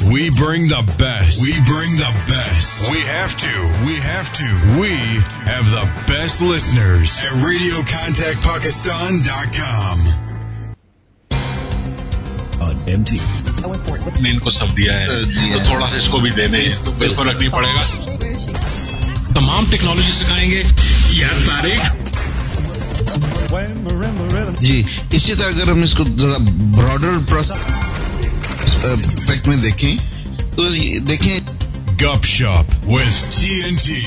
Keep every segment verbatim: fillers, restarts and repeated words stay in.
We bring the best. We bring the best. We have to. We have to. We have the best listeners at radio contact pakistan dot com. On M T. نے ان کو سب دیا ہے تو تھوڑا سا اس کو بھی دے دیں, کوئی فرق نہیں پڑے گا. تمام ٹیکنالوجی سکھائیں گے یار طارق. جی اسی طرح اگر ہم اس کو ذرا براڈر پرسپیکٹ میں دیکھیں تو دیکھیں گپ شپ with ٹی این ٹی.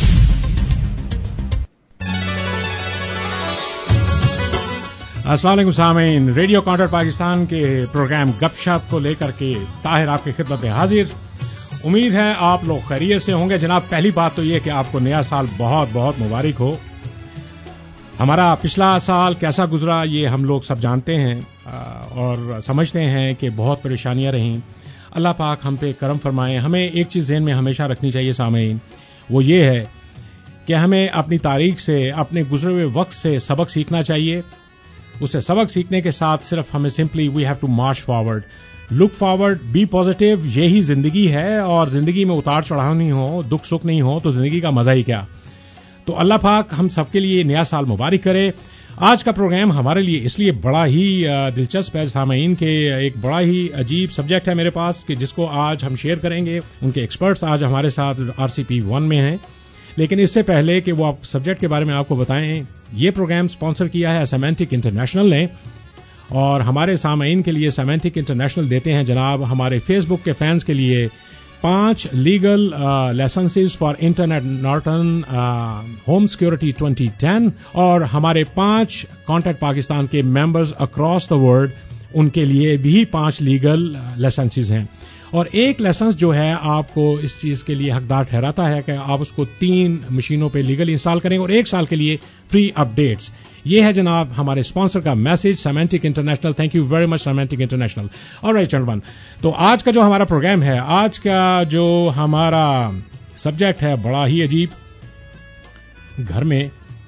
السلام علیکم سامعین, ریڈیو کانٹیکٹ پاکستان کے پروگرام گپ شپ کو لے کر کے طاہر آپ کی خدمت میں حاضر. امید ہے آپ لوگ خیریت سے ہوں گے. جناب, پہلی بات تو یہ کہ آپ کو نیا سال بہت بہت مبارک ہو. ہمارا پچھلا سال کیسا گزرا یہ ہم لوگ سب جانتے ہیں اور سمجھتے ہیں کہ بہت پریشانیاں رہیں. اللہ پاک ہم پہ کرم فرمائیں. ہمیں ایک چیز ذہن میں ہمیشہ رکھنی چاہیے سامعین, وہ یہ ہے کہ ہمیں اپنی تاریخ سے, اپنے گزرے ہوئے وقت سے سبق سیکھنا چاہیے. اسے سبق سیکھنے کے ساتھ صرف ہمیں simply we have to march forward, look forward, be positive. یہی زندگی ہے, اور زندگی میں اتار چڑھاؤ نہیں ہو, دکھ سکھ نہیں ہو تو زندگی کا مزہ ہی کیا. تو اللہ پاک ہم سب کے لیے نیا سال مبارک کرے. آج کا پروگرام ہمارے لیے اس لیے بڑا ہی دلچسپ ہے سامعین کے, ایک بڑا ہی عجیب سبجیکٹ ہے میرے پاس کہ جس کو آج ہم شیئر کریں گے. ان کے ایکسپرٹس آج ہمارے ساتھ آر سی پی ون میں ہیں. لیکن اس سے پہلے کہ وہ سبجیکٹ کے بارے میں آپ کو بتائیں, یہ پروگرام سپانسر کیا ہے سیمینٹک انٹرنیشنل نے, اور ہمارے سامعین کے لیے سیمینٹک انٹرنیشنل دیتے ہیں جناب ہمارے فیس بک کے فینس کے لیے پانچ legal licences for internet Norton home security twenty ten, اور ہمارے پانچ کانٹیکٹ پاکستان کے ممبرز اکراس دا ورلڈ ان کے لیے بھی پانچ لیگل لائسنسز ہیں. اور ایک لائسنس جو ہے آپ کو اس چیز کے لیے حقدار ٹھہراتا ہے کہ آپ اس کو تین مشینوں پہ لیگل انسٹال کریں اور ایک سال کے لیے فری اپ ڈیٹس. یہ ہے جناب ہمارے اسپانسر کا message, Symantec international. Thank you very much Symantec international. Alright چنڈون, تو آج کا جو ہمارا پروگرام ہے, آج کا جو ہمارا سبجیکٹ ہے بڑا ہی عجیب. گھر میں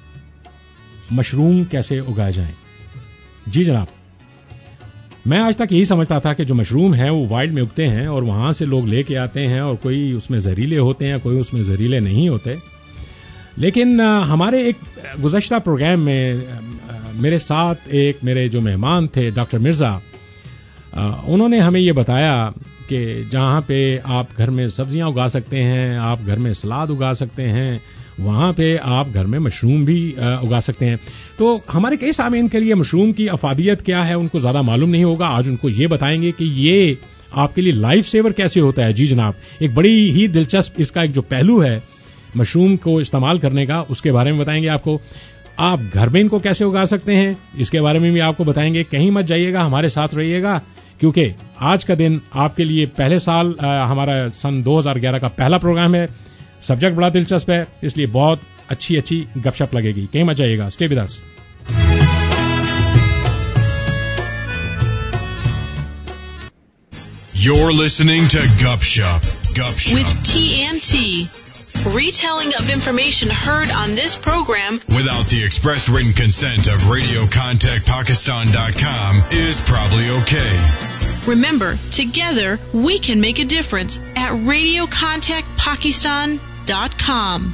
مشروم کیسے اگائے جائیں. جی جناب, میں آج تک یہی سمجھتا تھا کہ جو مشروم ہیں وہ وائلڈ میں اگتے ہیں اور وہاں سے لوگ لے کے آتے ہیں, اور کوئی اس میں زہریلے ہوتے ہیں, کوئی اس میں زہریلے نہیں ہوتے. لیکن ہمارے ایک گزشتہ پروگرام میں میرے ساتھ ایک میرے جو مہمان تھے ڈاکٹر مرزا, انہوں نے ہمیں یہ بتایا کہ جہاں پہ آپ گھر میں سبزیاں اگا سکتے ہیں, آپ گھر میں سلاد اگا سکتے ہیں, وہاں پہ آپ گھر میں مشروم بھی اگا سکتے ہیں. تو ہمارے کئی سامعین کے لیے مشروم کی افادیت کیا ہے ان کو زیادہ معلوم نہیں ہوگا. آج ان کو یہ بتائیں گے کہ یہ آپ کے لیے لائف سیور کیسے ہوتا ہے. جی جناب, ایک بڑی ہی دلچسپ اس کا ایک جو پہلو ہے مشروم کو استعمال کرنے کا, اس کے بارے میں بتائیں گے آپ کو. آپ گھر میں ان کو کیسے اگا سکتے ہیں اس کے بارے میں بھی آپ کو بتائیں گے. کہیں مت جائیے گا, ہمارے ساتھ رہیے گا, کیونکہ آج کا دن آپ کے لیے پہلے سال ہمارا سن دو ہزار گیارہ کا پہلا پروگرام ہے. سبجیکٹ بڑا دلچسپ ہے, اس لیے بہت اچھی اچھی گپ شپ لگے گی. کہیں مت جائیے گا, stay with us. You're listening to Gup Shop. Gup Shop. With T N T. Retelling of information heard on this program without the express written consent of radio contact pakistan dot com is probably okay. Remember, together we can make a difference at radio contact pakistan dot com.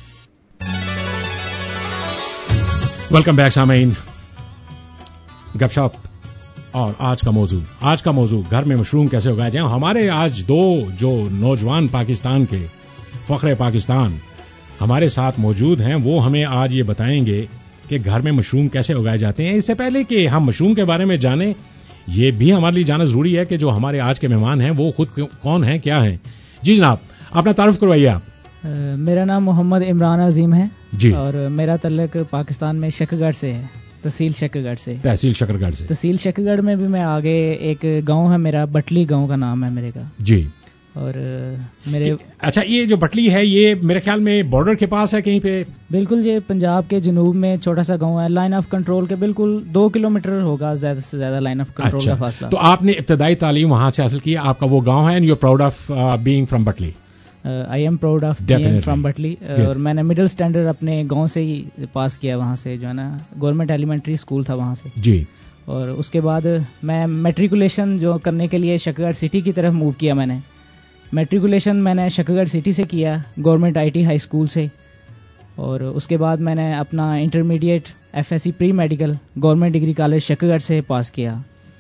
Welcome back سامعین, گپ شپ. اور آج کا موضوع آج کا موضوع گھر میں مشروم کیسے اگائے جائیں. ہمارے آج دو جو نوجوان پاکستان کے فخر پاکستان ہمارے ساتھ موجود ہیں, وہ ہمیں آج یہ بتائیں گے کہ گھر میں مشروم کیسے اگائے جاتے ہیں. اس سے پہلے کہ ہم مشروم کے بارے میں جانیں, یہ بھی ہمارے لیے جاننا ضروری ہے کہ جو ہمارے آج کے مہمان ہیں وہ خود کون ہیں, کیا ہیں. جی جناب, اپنا تعارف کروائیے آپ. میرا نام محمد عمران عظیم ہے جی, اور میرا تعلق پاکستان میں شکر گڑھ سے ہے, تحصیل شکر گڑھ سے. تحصیل شکر گڑھ سے. تحصیل شکر گڑھ میں بھی میں آگے ایک گاؤں ہے میرا, بٹلی گاؤں کا نام ہے میرے کا. جی, اور میرے اچھا, یہ جو بٹلی ہے یہ میرے خیال میں بارڈر کے پاس ہے کہیں پہ. بالکل, یہ پنجاب کے جنوب میں چھوٹا سا گاؤں ہے, لائن آف کنٹرول کے بالکل دو کلو میٹر ہوگا زیادہ سے زیادہ لائن آف کنٹرول کا فاصلہ. تو آپ نے ابتدائی تعلیم وہاں سے حاصل کی, آپ کا وہ گاؤں ہے, and you are proud of being from Batley. I am proud of being from Batley. اور میں نے مڈل اسٹینڈرڈ اپنے گاؤں سے ہی پاس کیا, وہاں سے جو ہے نا گورنمنٹ ایلیمنٹری اسکول تھا وہاں سے. جی, اور اس کے بعد میں میٹریکولیشن جو کرنے کے لیے شکرگڑھ سٹی کی طرف موو کیا. میں نے میٹریکولیشن میں نے شکرگڑھ سٹی سے کیا, government I T high school سے. اور اس کے بعد میں نے اپنا intermediate F S C pre medical government degree college Shakargarh سے پاس کیا.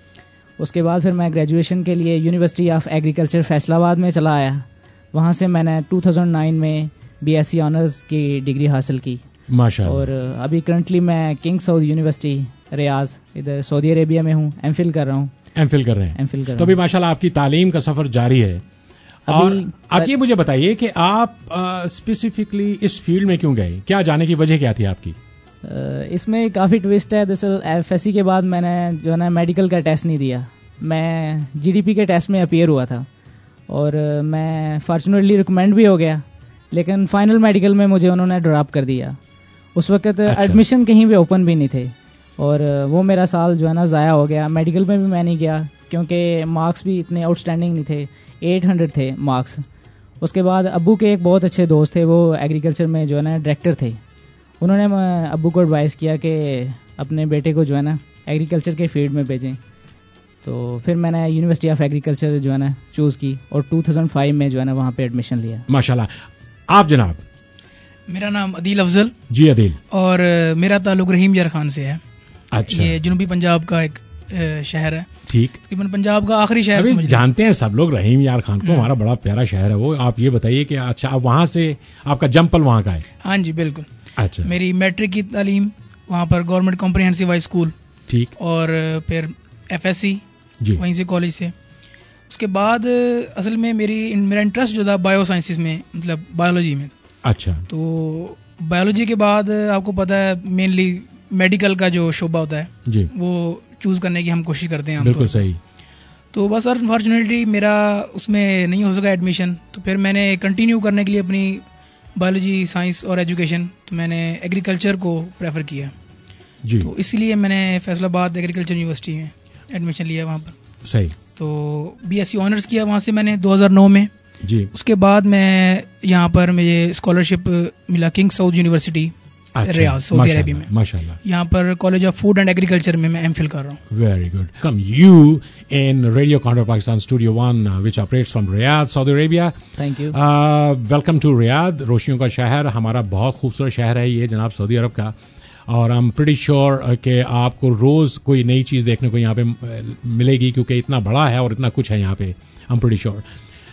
اس کے بعد پھر میں گریجویشن کے لیے یونیورسٹی آف ایگریکلچر فیصل آباد میں چلا آیا. وہاں سے میں نے ٹو تھاؤزینڈ نائن میں بی ایس سی آنرز کی ڈگری حاصل کی ماشاءاللہ. اور ابھی کرنٹلی میں کنگ سعود یونیورسٹی ریاض ادھر سعودی عربیہ میں ہوں, ایم فل کر رہا ہوں. ایم فل کر رہے ہیں ایم فل کر رہا تو ابھی ماشاءاللہ آپ کی تعلیم کا سفر جاری ہے. اور آپ یہ مجھے بتائیے کہ آپ اسپیسیفکلی اس فیلڈ میں کیوں گئے, کیا جانے کی وجہ کیا تھی آپ کی؟ اس میں کافی ٹوسٹ ہے. دراصل ایف ایس سی کے بعد میں نے جو ہے نا میڈیکل کا ٹیسٹ نہیں دیا. میں جی ڈی پی کے ٹیسٹ میں اپیئر ہوا تھا اور میں فارچونیٹلی ریکمینڈ بھی ہو گیا, لیکن فائنل میڈیکل میں مجھے انہوں نے ڈراپ کر دیا. اس وقت ایڈمیشن کہیں بھی اوپن بھی نہیں تھے اور وہ میرا سال جو ہے نا ضائع ہو گیا. میڈیکل میں بھی میں نہیں گیا کیونکہ مارکس بھی اتنے آؤٹ اسٹینڈنگ نہیں تھے, ایٹ ہنڈریڈ تھے مارکس. اس کے بعد ابو کے ایک بہت اچھے دوست تھے, وہ ایگریکلچر میں جو ہے نا ڈائریکٹر تھے. انہوں نے ابو کو ایڈوائز کیا کہ اپنے بیٹے کو جو ہے نا ایگریکلچر کے فیلڈ میں بھیجیں. تو پھر میں نے یونیورسٹی آف ایگریکلچر جو ہے نا چوز کی اور ٹو تھاؤزینڈ فائیو میں جو ہے نا وہاں پہ ایڈمیشن لیا. ماشاءاللہ. آپ جناب؟ میرا نام عدیل افضل. جی عدیل. اور میرا تعلق رحیم یار خان سے ہے. اچھا. یہ جنوبی پنجاب کا ایک شہر ہے. ٹھیک. تقریباً پنجاب کا آخری شہر سمجھ جانتے ہیں سب لوگ رحیم یار خان کو, ہمارا بڑا پیارا شہر ہے وہ. آپ یہ بتائیے کہ اچھا آپ وہاں سے آپ کا جمپل وہاں کا ہے؟ ہاں جی بالکل. اچھا. میری میٹرک کی تعلیم وہاں پر گورنمنٹ کمپریہنسو ہائی اسکول. ٹھیک. اور پھر ایف ایس سی جی وہیں سے کالج سے. اس کے بعد اصل میں میری میرا انٹرسٹ جو تھا بایو سائنسز میں, مطلب بایولوجی میں. اچھا. تو بایولوجی کے بعد آپ کو پتا ہے مینلی میڈیکل کا جو شعبہ ہوتا ہے جی وہ چوز کرنے کی ہم کوشش کرتے ہیں. بالکل صحیح. تو بس انفارچونیٹلی میرا اس میں نہیں ہو سکا ایڈمیشن, تو پھر میں نے کنٹینیو کرنے کے لیے اپنی بایولوجی سائنس اور ایجوکیشن تو میں نے ایگریکلچر کو پریفر کیا. جی. تو اس لیے میں نے فیصل آباد ایگریکلچر یونیورسٹی میں ایڈمیشن لیا وہاں پر. صحیح. تو بی ایس سی آنرز کیا وہاں سے میں نے دو ہزار نو میں. جی. اس کے بعد میں یہاں پر مجھے اسکالرشپ ملا King Saud university Riyadh Saudi Arabia میں. ماشاءاللہ. یہاں پر college of food and agriculture میں میں ایم فل کر رہا ہوں. Very good. Come you in radio contact Pakistan studio one which operates from Riyadh Saudi Arabia. Thank you. Welcome to Riyadh, روشنیوں کا شہر. ہمارا بہت خوبصورت شہر ہے یہ جناب سعودی عرب کا, اور آئی ایم پریٹی شیور کہ آپ کو روز کوئی نئی چیز دیکھنے کو یہاں پہ ملے گی کیونکہ اتنا بڑا ہے اور اتنا کچھ ہے یہاں پہ. I am pretty sure.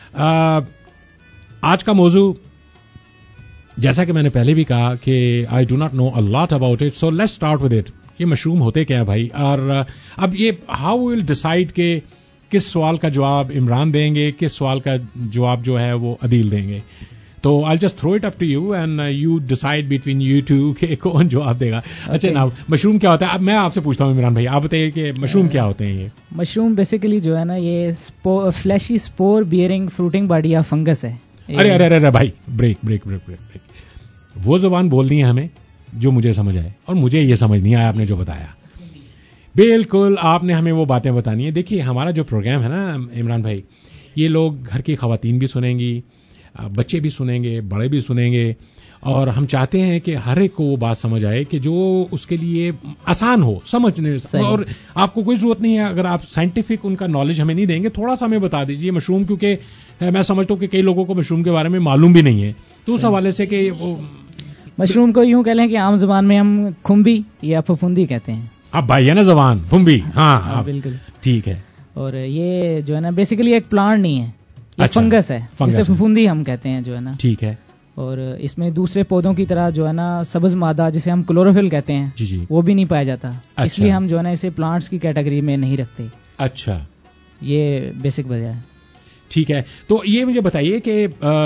آج کا موضوع جیسا کہ میں نے پہلے بھی کہا کہ I do not know a lot about it, so let's start with it. یہ مشروم ہوتے کیا ہیں بھائی, اور اب یہ ہاؤ ول ڈیسائڈ کہ کس سوال کا جواب عمران دیں گے, کس سوال کا جواب جو ہے وہ عدیل دیں گے. تو I just throw it up to you and you decide between you two کہ کون جواب دے گا. اچھا نا, مشروم کیا ہوتا ہے؟ اب میں آپ سے پوچھتا ہوں عمران بھائی, آپ بتائیے کہ مشروم کیا ہوتے ہیں؟ یہ مشروم بیسیکلی جو ہے نا یہ fleshy spore bearing fruiting body of fungus ہے. ارے ارے ارے بھائی break break break break break وہ زبان بولنی ہے ہمیں جو مجھے سمجھ آئے, اور مجھے یہ سمجھ نہیں آیا آپ نے جو بتایا. بالکل آپ نے ہمیں وہ باتیں بتانی ہے. دیکھیے ہمارا جو پروگرام ہے نا عمران بھائی, یہ لوگ گھر کی خواتین بھی سنیں گی, بچے بھی سنیں گے, بڑے بھی سنیں گے, اور ہم چاہتے ہیں کہ ہر ایک کو وہ بات سمجھ آئے کہ جو اس کے لیے آسان ہو سمجھنے. اور آپ کو کوئی ضرورت نہیں ہے, اگر آپ سائنٹیفک ان کا نالج ہمیں نہیں دیں گے, تھوڑا سا ہمیں بتا دیجیے مشروم, کیونکہ میں سمجھتا ہوں کہ کئی لوگوں کو مشروم کے بارے میں معلوم بھی نہیں ہے. تو اس حوالے سے کہ وہ مشروم کو یوں کہہ لیں کہ عام زبان میں ہم کھمبی یا پھپھوندی کہتے ہیں. اب بھائی ہے نا زبان پھمبی. ہاں بالکل ٹھیک ہے. اور یہ جو ہے نا بیسیکلی ایک پلانٹ نہیں ہے, یہ فنگس ہے, جسے پھپھوندی ہم کہتے ہیں جو ہے نا. ٹھیک ہے. اور اس میں دوسرے پودوں کی طرح جو ہے نا سبز مادہ جسے ہم کلوروفل کہتے ہیں جی جی وہ بھی نہیں پایا جاتا. اس لیے ہم جو ہے نا اسے پلانٹس کی کیٹیگری میں نہیں رکھتے. اچھا, یہ بیسک وجہ ہے. ٹھیک ہے. تو یہ مجھے بتائیے کہ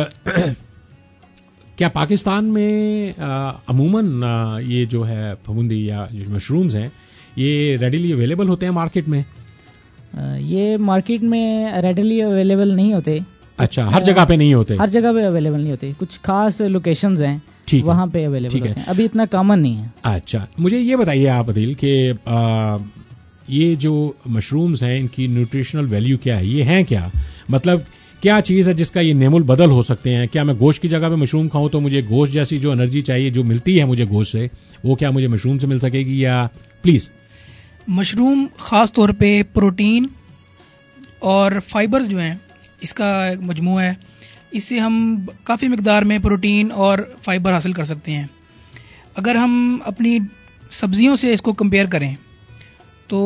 کیا پاکستان میں عموماً یہ جو ہے پھپھوندی یا جو مشرومز ہیں یہ ریڈیلی اویلیبل ہوتے ہیں مارکیٹ میں؟ یہ مارکیٹ میں ریڈیلی اویلیبل نہیں ہوتے. اچھا, ہر جگہ پہ نہیں ہوتے؟ ہر جگہ پہ اویلیبل نہیں ہوتے, کچھ خاص لوکیشنز ہیں وہاں پہ اویلیبل ہوتے ہیں, ابھی اتنا کامن نہیں ہے. اچھا, مجھے یہ بتائیے آپ عدیل کہ یہ جو مشرومز ہیں ان کی نیوٹریشنل ویلیو کیا ہے, یہ ہیں کیا, مطلب کیا چیز ہے جس کا یہ نیم البدل ہو سکتے ہیں؟ کیا میں گوشت کی جگہ پہ مشروم کھاؤں تو مجھے گوشت جیسی جو انرجی چاہیے جو ملتی ہے مجھے گوشت سے, وہ کیا مجھے مشروم سے مل سکے گی؟ یا پلیز. مشروم خاص طور پہ پروٹین اور فائبرز جو ہیں اس کا ایک مجموعہ ہے. اس سے ہم کافی مقدار میں پروٹین اور فائبر حاصل کر سکتے ہیں. اگر ہم اپنی سبزیوں سے اس کو کمپیئر کریں تو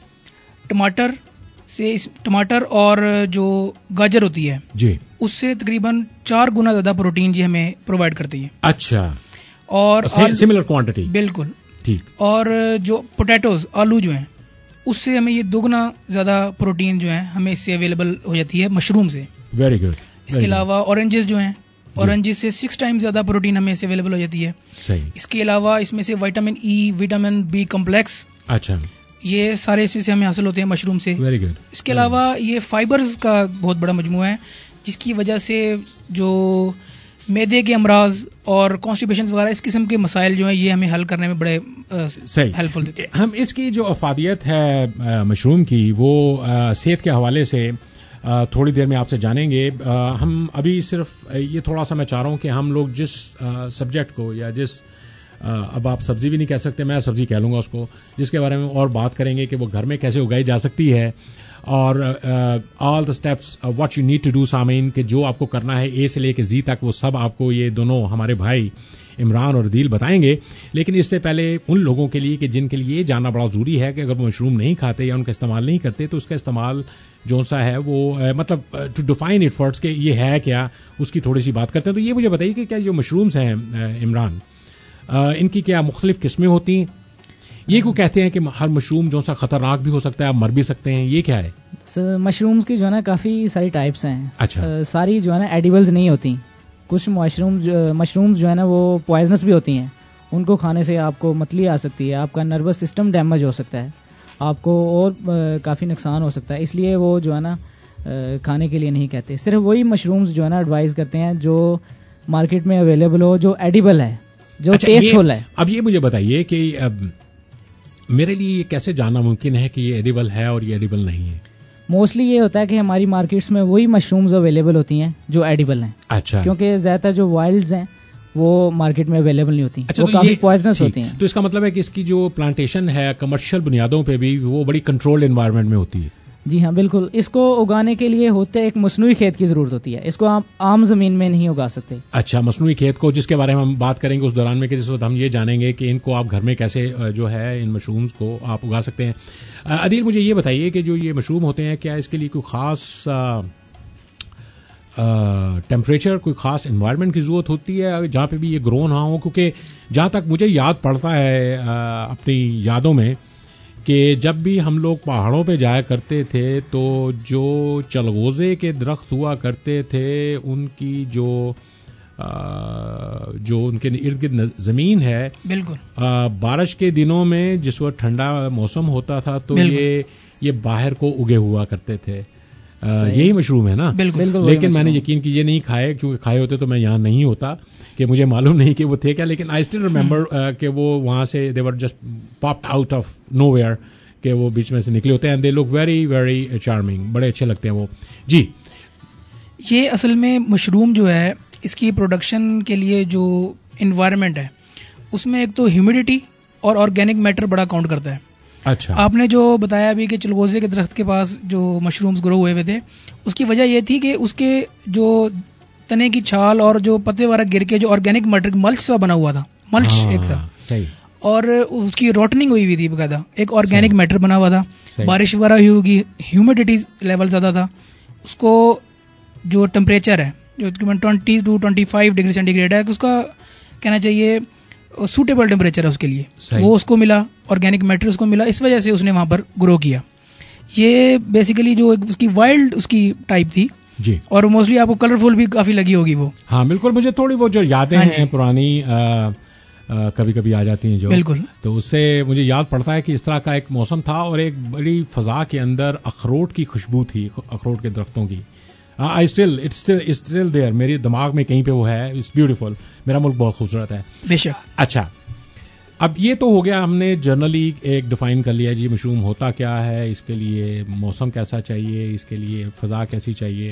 ٹماٹر سے ٹماٹر اور جو گاجر ہوتی ہے جی اس سے تقریباً چار گنا زیادہ پروٹین جی ہمیں پرووائڈ کرتی ہے. اچھا, اور سملر کوانٹٹی. بالکل ٹھیک. اور جو پوٹیٹوز آلو جو ہیں اس سے ہمیں یہ دوگنا زیادہ پروٹین جو ہے ہمیں اس سے اویلیبل ہو جاتی ہے مشروم سے. Very good. اس کے علاوہ اورنجز جو ہیں اورنجز سے سکس ٹائم زیادہ پروٹین ہمیں سے اویلیبل ہو جاتی ہے. صحیح. اس کے علاوہ اس میں سے vitamin E, vitamin B complex, اچھا, یہ سارے اس میں سے ہمیں حاصل ہوتے ہیں مشروم سے. Very good. اس کے علاوہ یہ فائبرز کا بہت بڑا مجموعہ ہے جس کی وجہ سے جو معدے کے امراض اور کانسٹیپیشن وغیرہ اس قسم کے مسائل جو ہیں یہ ہمیں حل کرنے میں بڑے ہیلپ فل دیتے ہیں. ہم اس کی جو افادیت ہے مشروم کی وہ صحت کے حوالے سے تھوڑی دیر میں آپ سے جانیں گے. ہم ابھی صرف یہ تھوڑا سا میں چاہ رہا ہوں کہ ہم لوگ جس سبجیکٹ کو یا جس اب آپ سبزی بھی نہیں کہہ سکتے, میں سبزی کہہ لوں گا اس کو, جس کے بارے میں اور بات کریں گے کہ وہ گھر میں کیسے اگائی جا سکتی ہے اور all the steps what you need to do. سامعین کہ جو آپ کو کرنا ہے اے سے لے کے زی تک وہ سب آپ کو یہ دونوں ہمارے بھائی عمران اور عدیل بتائیں گے. لیکن اس سے پہلے ان لوگوں کے لیے کہ جن کے لیے یہ جاننا بڑا ضروری ہے کہ اگر وہ مشروم نہیں کھاتے یا ان کا استعمال نہیں کرتے تو اس کا استعمال جو سا ہے وہ مطلب ٹو ڈیفائن اٹ فرسٹ کہ یہ ہے کیا, اس کی تھوڑی سی بات کرتے ہیں. تو یہ مجھے بتائیے کہ کیا جو مشرومز ہیں عمران, ان کی کیا مختلف قسمیں ہوتی ہیں؟ یہ کو کہتے ہیں کہ ہر مشروم جو سا خطرناک بھی ہو سکتا ہے, آپ مر بھی سکتے ہیں, یہ کیا ہے؟ مشرومز کی جو ہے نا کافی ساری ٹائپس ہیں. اچھا. ساری جو ہے نا ایڈیبلز نہیں ہوتی. کچھ مشروم مشرومز جو ہے نا وہ پوائزنس بھی ہوتی ہیں. ان کو کھانے سے آپ کو متلی آ سکتی ہے, آپ کا نروس سسٹم ڈیمیج ہو سکتا ہے, آپ کو اور کافی نقصان ہو سکتا ہے. اس لیے وہ جو ہے نا کھانے کے لیے نہیں کہتے. صرف وہی مشرومز جو ہے نا ایڈوائز کرتے ہیں جو مارکیٹ میں اویلیبل ہو, جو ایڈیبل ہے, جو ٹیسٹ فل ہے. اب یہ مجھے بتائیے کہ میرے لیے یہ کیسے جاننا ممکن ہے کہ یہ ایڈیبل ہے اور یہ ایڈیبل نہیں ہے؟ موسٹلی یہ ہوتا ہے کہ ہماری مارکیٹس میں وہی مشرومز اویلیبل ہوتی ہیں جو ایڈیبل ہیں. اچھا. کیونکہ زیادہ تر جو وائلڈز ہیں وہ مارکیٹ میں اویلیبل نہیں ہوتی. اچھا, وہ کافی پوائزنس ہوتی ہیں. تو اس کا مطلب ہے کہ اس کی جو پلانٹیشن ہے کمرشل بنیادوں پہ بھی وہ بڑی کنٹرولڈ انوائرمنٹ میں ہوتی ہے. جی ہاں بالکل. اس کو اگانے کے لیے ہوتے ایک مصنوعی کھیت کی ضرورت ہوتی ہے. اس کو آپ عام زمین میں نہیں اگا سکتے. اچھا, مصنوعی کھیت کو جس کے بارے میں ہم بات کریں گے اس دوران میں کہ جس وقت ہم یہ جانیں گے کہ ان کو آپ گھر میں کیسے جو ہے ان مشرومز کو آپ اگا سکتے ہیں. عدیل مجھے یہ بتائیے کہ جو یہ مشروم ہوتے ہیں کیا اس کے لیے کوئی خاص ٹیمپریچر, کوئی خاص انوائرمنٹ کی ضرورت ہوتی ہے جہاں پہ بھی یہ گرو نہ ہو؟ کیونکہ جہاں تک مجھے یاد پڑتا ہے اپنی یادوں میں کہ جب بھی ہم لوگ پہاڑوں پہ جایا کرتے تھے تو جو چلغوزے کے درخت ہوا کرتے تھے ان کی جو جو ان کے ارد گرد زمین ہے, بالکل بارش کے دنوں میں جس وقت ٹھنڈا موسم ہوتا تھا تو یہ یہ باہر کو اگے ہوا کرتے تھے. یہی مشروم ہے نا؟ بالکل. لیکن میں نے یقین کیجیے نہیں کھائے, کیونکہ کھائے ہوتے تو میں یہاں نہیں ہوتا, کہ مجھے معلوم نہیں کہ وہ تھے کیا. لیکن آئی اسٹل ریمبر کہ وہ وہاں سے they were just popped out of nowhere, کہ وہ بیچ میں سے نکلے ہوتے ہیں. They look very very charming, بڑے اچھے لگتے ہیں وہ. جی, یہ اصل میں مشروم جو ہے اس کی پروڈکشن کے لیے جو انوائرمنٹ ہے اس میں ایک تو ہیومیڈیٹی اور آرگینک میٹر بڑا کاؤنٹ کرتا ہے. اچھا. آپ نے جو بتایا ابھی کہ چلغوزے کے درخت کے پاس جو مشرومز گرو ہوئے ہوئے تھے, اس کی وجہ یہ تھی کہ اس کے جو تنے کی چھال اور جو پتے وغیرہ گر کے جو آرگینک میٹر ملچ سا بنا ہوا تھا, ملچ ایک سا صحیح, اور اس کی روٹننگ ہوئی ہوئی تھی باقاعدہ, ایک آرگینک میٹر بنا ہوا تھا. بارش وغیرہ ہوئی ہوگی, ہیومیڈیٹی لیول زیادہ تھا, اس کو جو ٹمپریچر ہے جو تقریباً twenty to twenty five degree centigrade ہے, اس کا کہنا چاہیے سوٹیبل ٹیمپریچر ہے اس کے لیے, وہ اس کو ملا, آرگینک میٹر اس کو ملا, اس وجہ سے اس نے وہاں پر گرو کیا. یہ بیسیکلی جو اس کی وائلڈ اس کی ٹائپ تھی جی, اور موسٹلی آپ کو کلرفل بھی کافی لگی ہوگی وہ. ہاں بالکل, مجھے تھوڑی وہ جو یادیں ہیں پرانی کبھی کبھی آ جاتی ہیں جو, بالکل, تو اس سے مجھے یاد پڑتا ہے کہ اس طرح کا ایک موسم تھا اور ایک بڑی فضا کے اندر اخروٹ کی خوشبو تھی, اخروٹ کے درختوں کی. I still it's still there, میرے دماغ میں کہیں پہ وہ ہے. اٹس بیوٹیفل, میرا ملک بہت خوبصورت ہے. بے شک. اچھا, اب یہ تو ہو گیا, ہم نے جنرلی ایک ڈیفائن کر لیا جی مشروم ہوتا کیا ہے, اس کے لیے موسم کیسا چاہیے, اس کے لیے فضا کیسی چاہیے.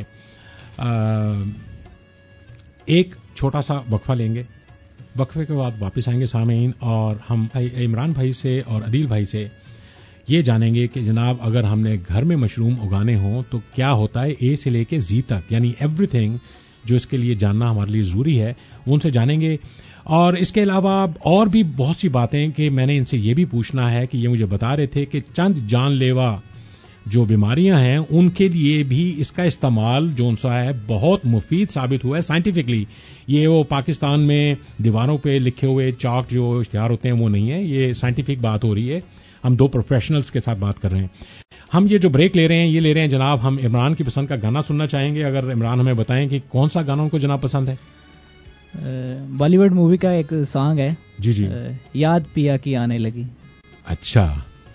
ایک چھوٹا سا وقفہ لیں گے, وقفے کے بعد واپس آئیں گے سامعین, اور ہم عمران بھائی سے اور عدیل بھائی سے یہ جانیں گے کہ جناب اگر ہم نے گھر میں مشروم اگانے ہوں تو کیا ہوتا ہے اے سے لے کے زی تک، یعنی ایوری تھنگ جو اس کے لیے جاننا ہمارے لیے ضروری ہے وہ ان سے جانیں گے. اور اس کے علاوہ اور بھی بہت سی باتیں کہ میں نے ان سے یہ بھی پوچھنا ہے کہ یہ مجھے بتا رہے تھے کہ چند جان لیوا جو بیماریاں ہیں ان کے لیے بھی اس کا استعمال جو ان سا ہے بہت مفید ثابت ہوا ہے سائنٹیفکلی. یہ وہ پاکستان میں دیواروں پہ لکھے ہوئے چاک جو اشتہار ہوتے ہیں وہ نہیں ہے، یہ سائنٹیفک بات ہو رہی ہے. ہم دو پروفیشنلز کے ساتھ بات کر رہے ہیں. ہم یہ جو بریک لے رہے ہیں یہ لے رہے ہیں جناب، ہم عمران کی پسند کا گانا سننا چاہیں گے. اگر عمران ہمیں بتائیں کہ کون سا گانا ان کو جناب پسند ہے. بالی ووڈ مووی کا ایک سانگ ہے جی جی، یاد پیا کی آنے لگی. اچھا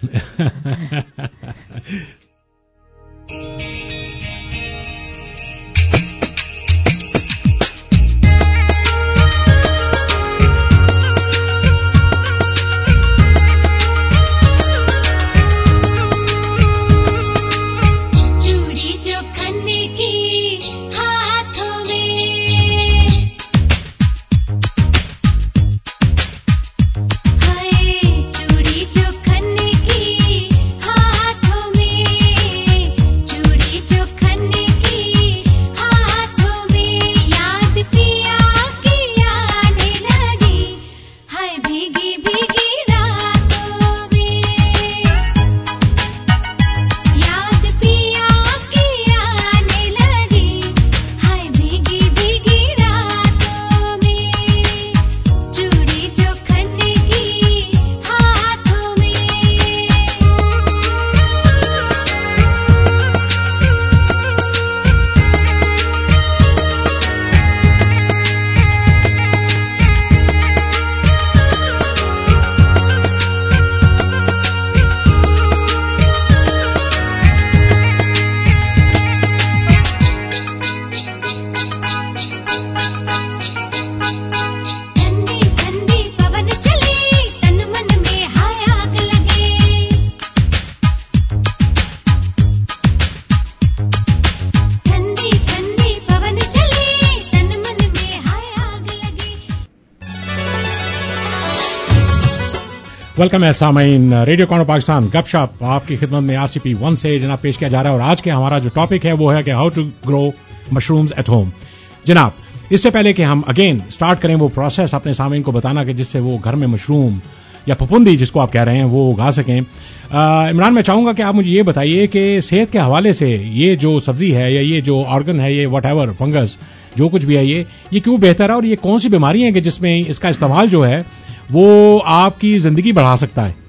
ویلکم ہے سامعین، ریڈیو کارنر پاکستان گپ شپ آپ کی خدمت میں آر سی پی ون سے جناب پیش کیا جا رہا ہے. اور آج کے ہمارا جو ٹاپک ہے وہ ہے کہ how to grow mushrooms at home. جناب اس سے پہلے کہ ہم اگین سٹارٹ کریں وہ پروسیس اپنے سامعین کو بتانا کہ جس سے وہ گھر میں مشروم یا پھپھندی جس کو آپ کہہ رہے ہیں وہ اگا سکیں. عمران میں چاہوں گا کہ آپ مجھے یہ بتائیے کہ صحت کے حوالے سے یہ جو سبزی ہے یا یہ جو آرگن ہے، یہ واٹ ایور فنگس جو کچھ بھی ہے، یہ یہ کیوں بہتر ہے اور یہ کون سی بیماری ہیں کہ جس میں اس کا استعمال جو ہے وہ آپ کی زندگی بڑھا سکتا ہے.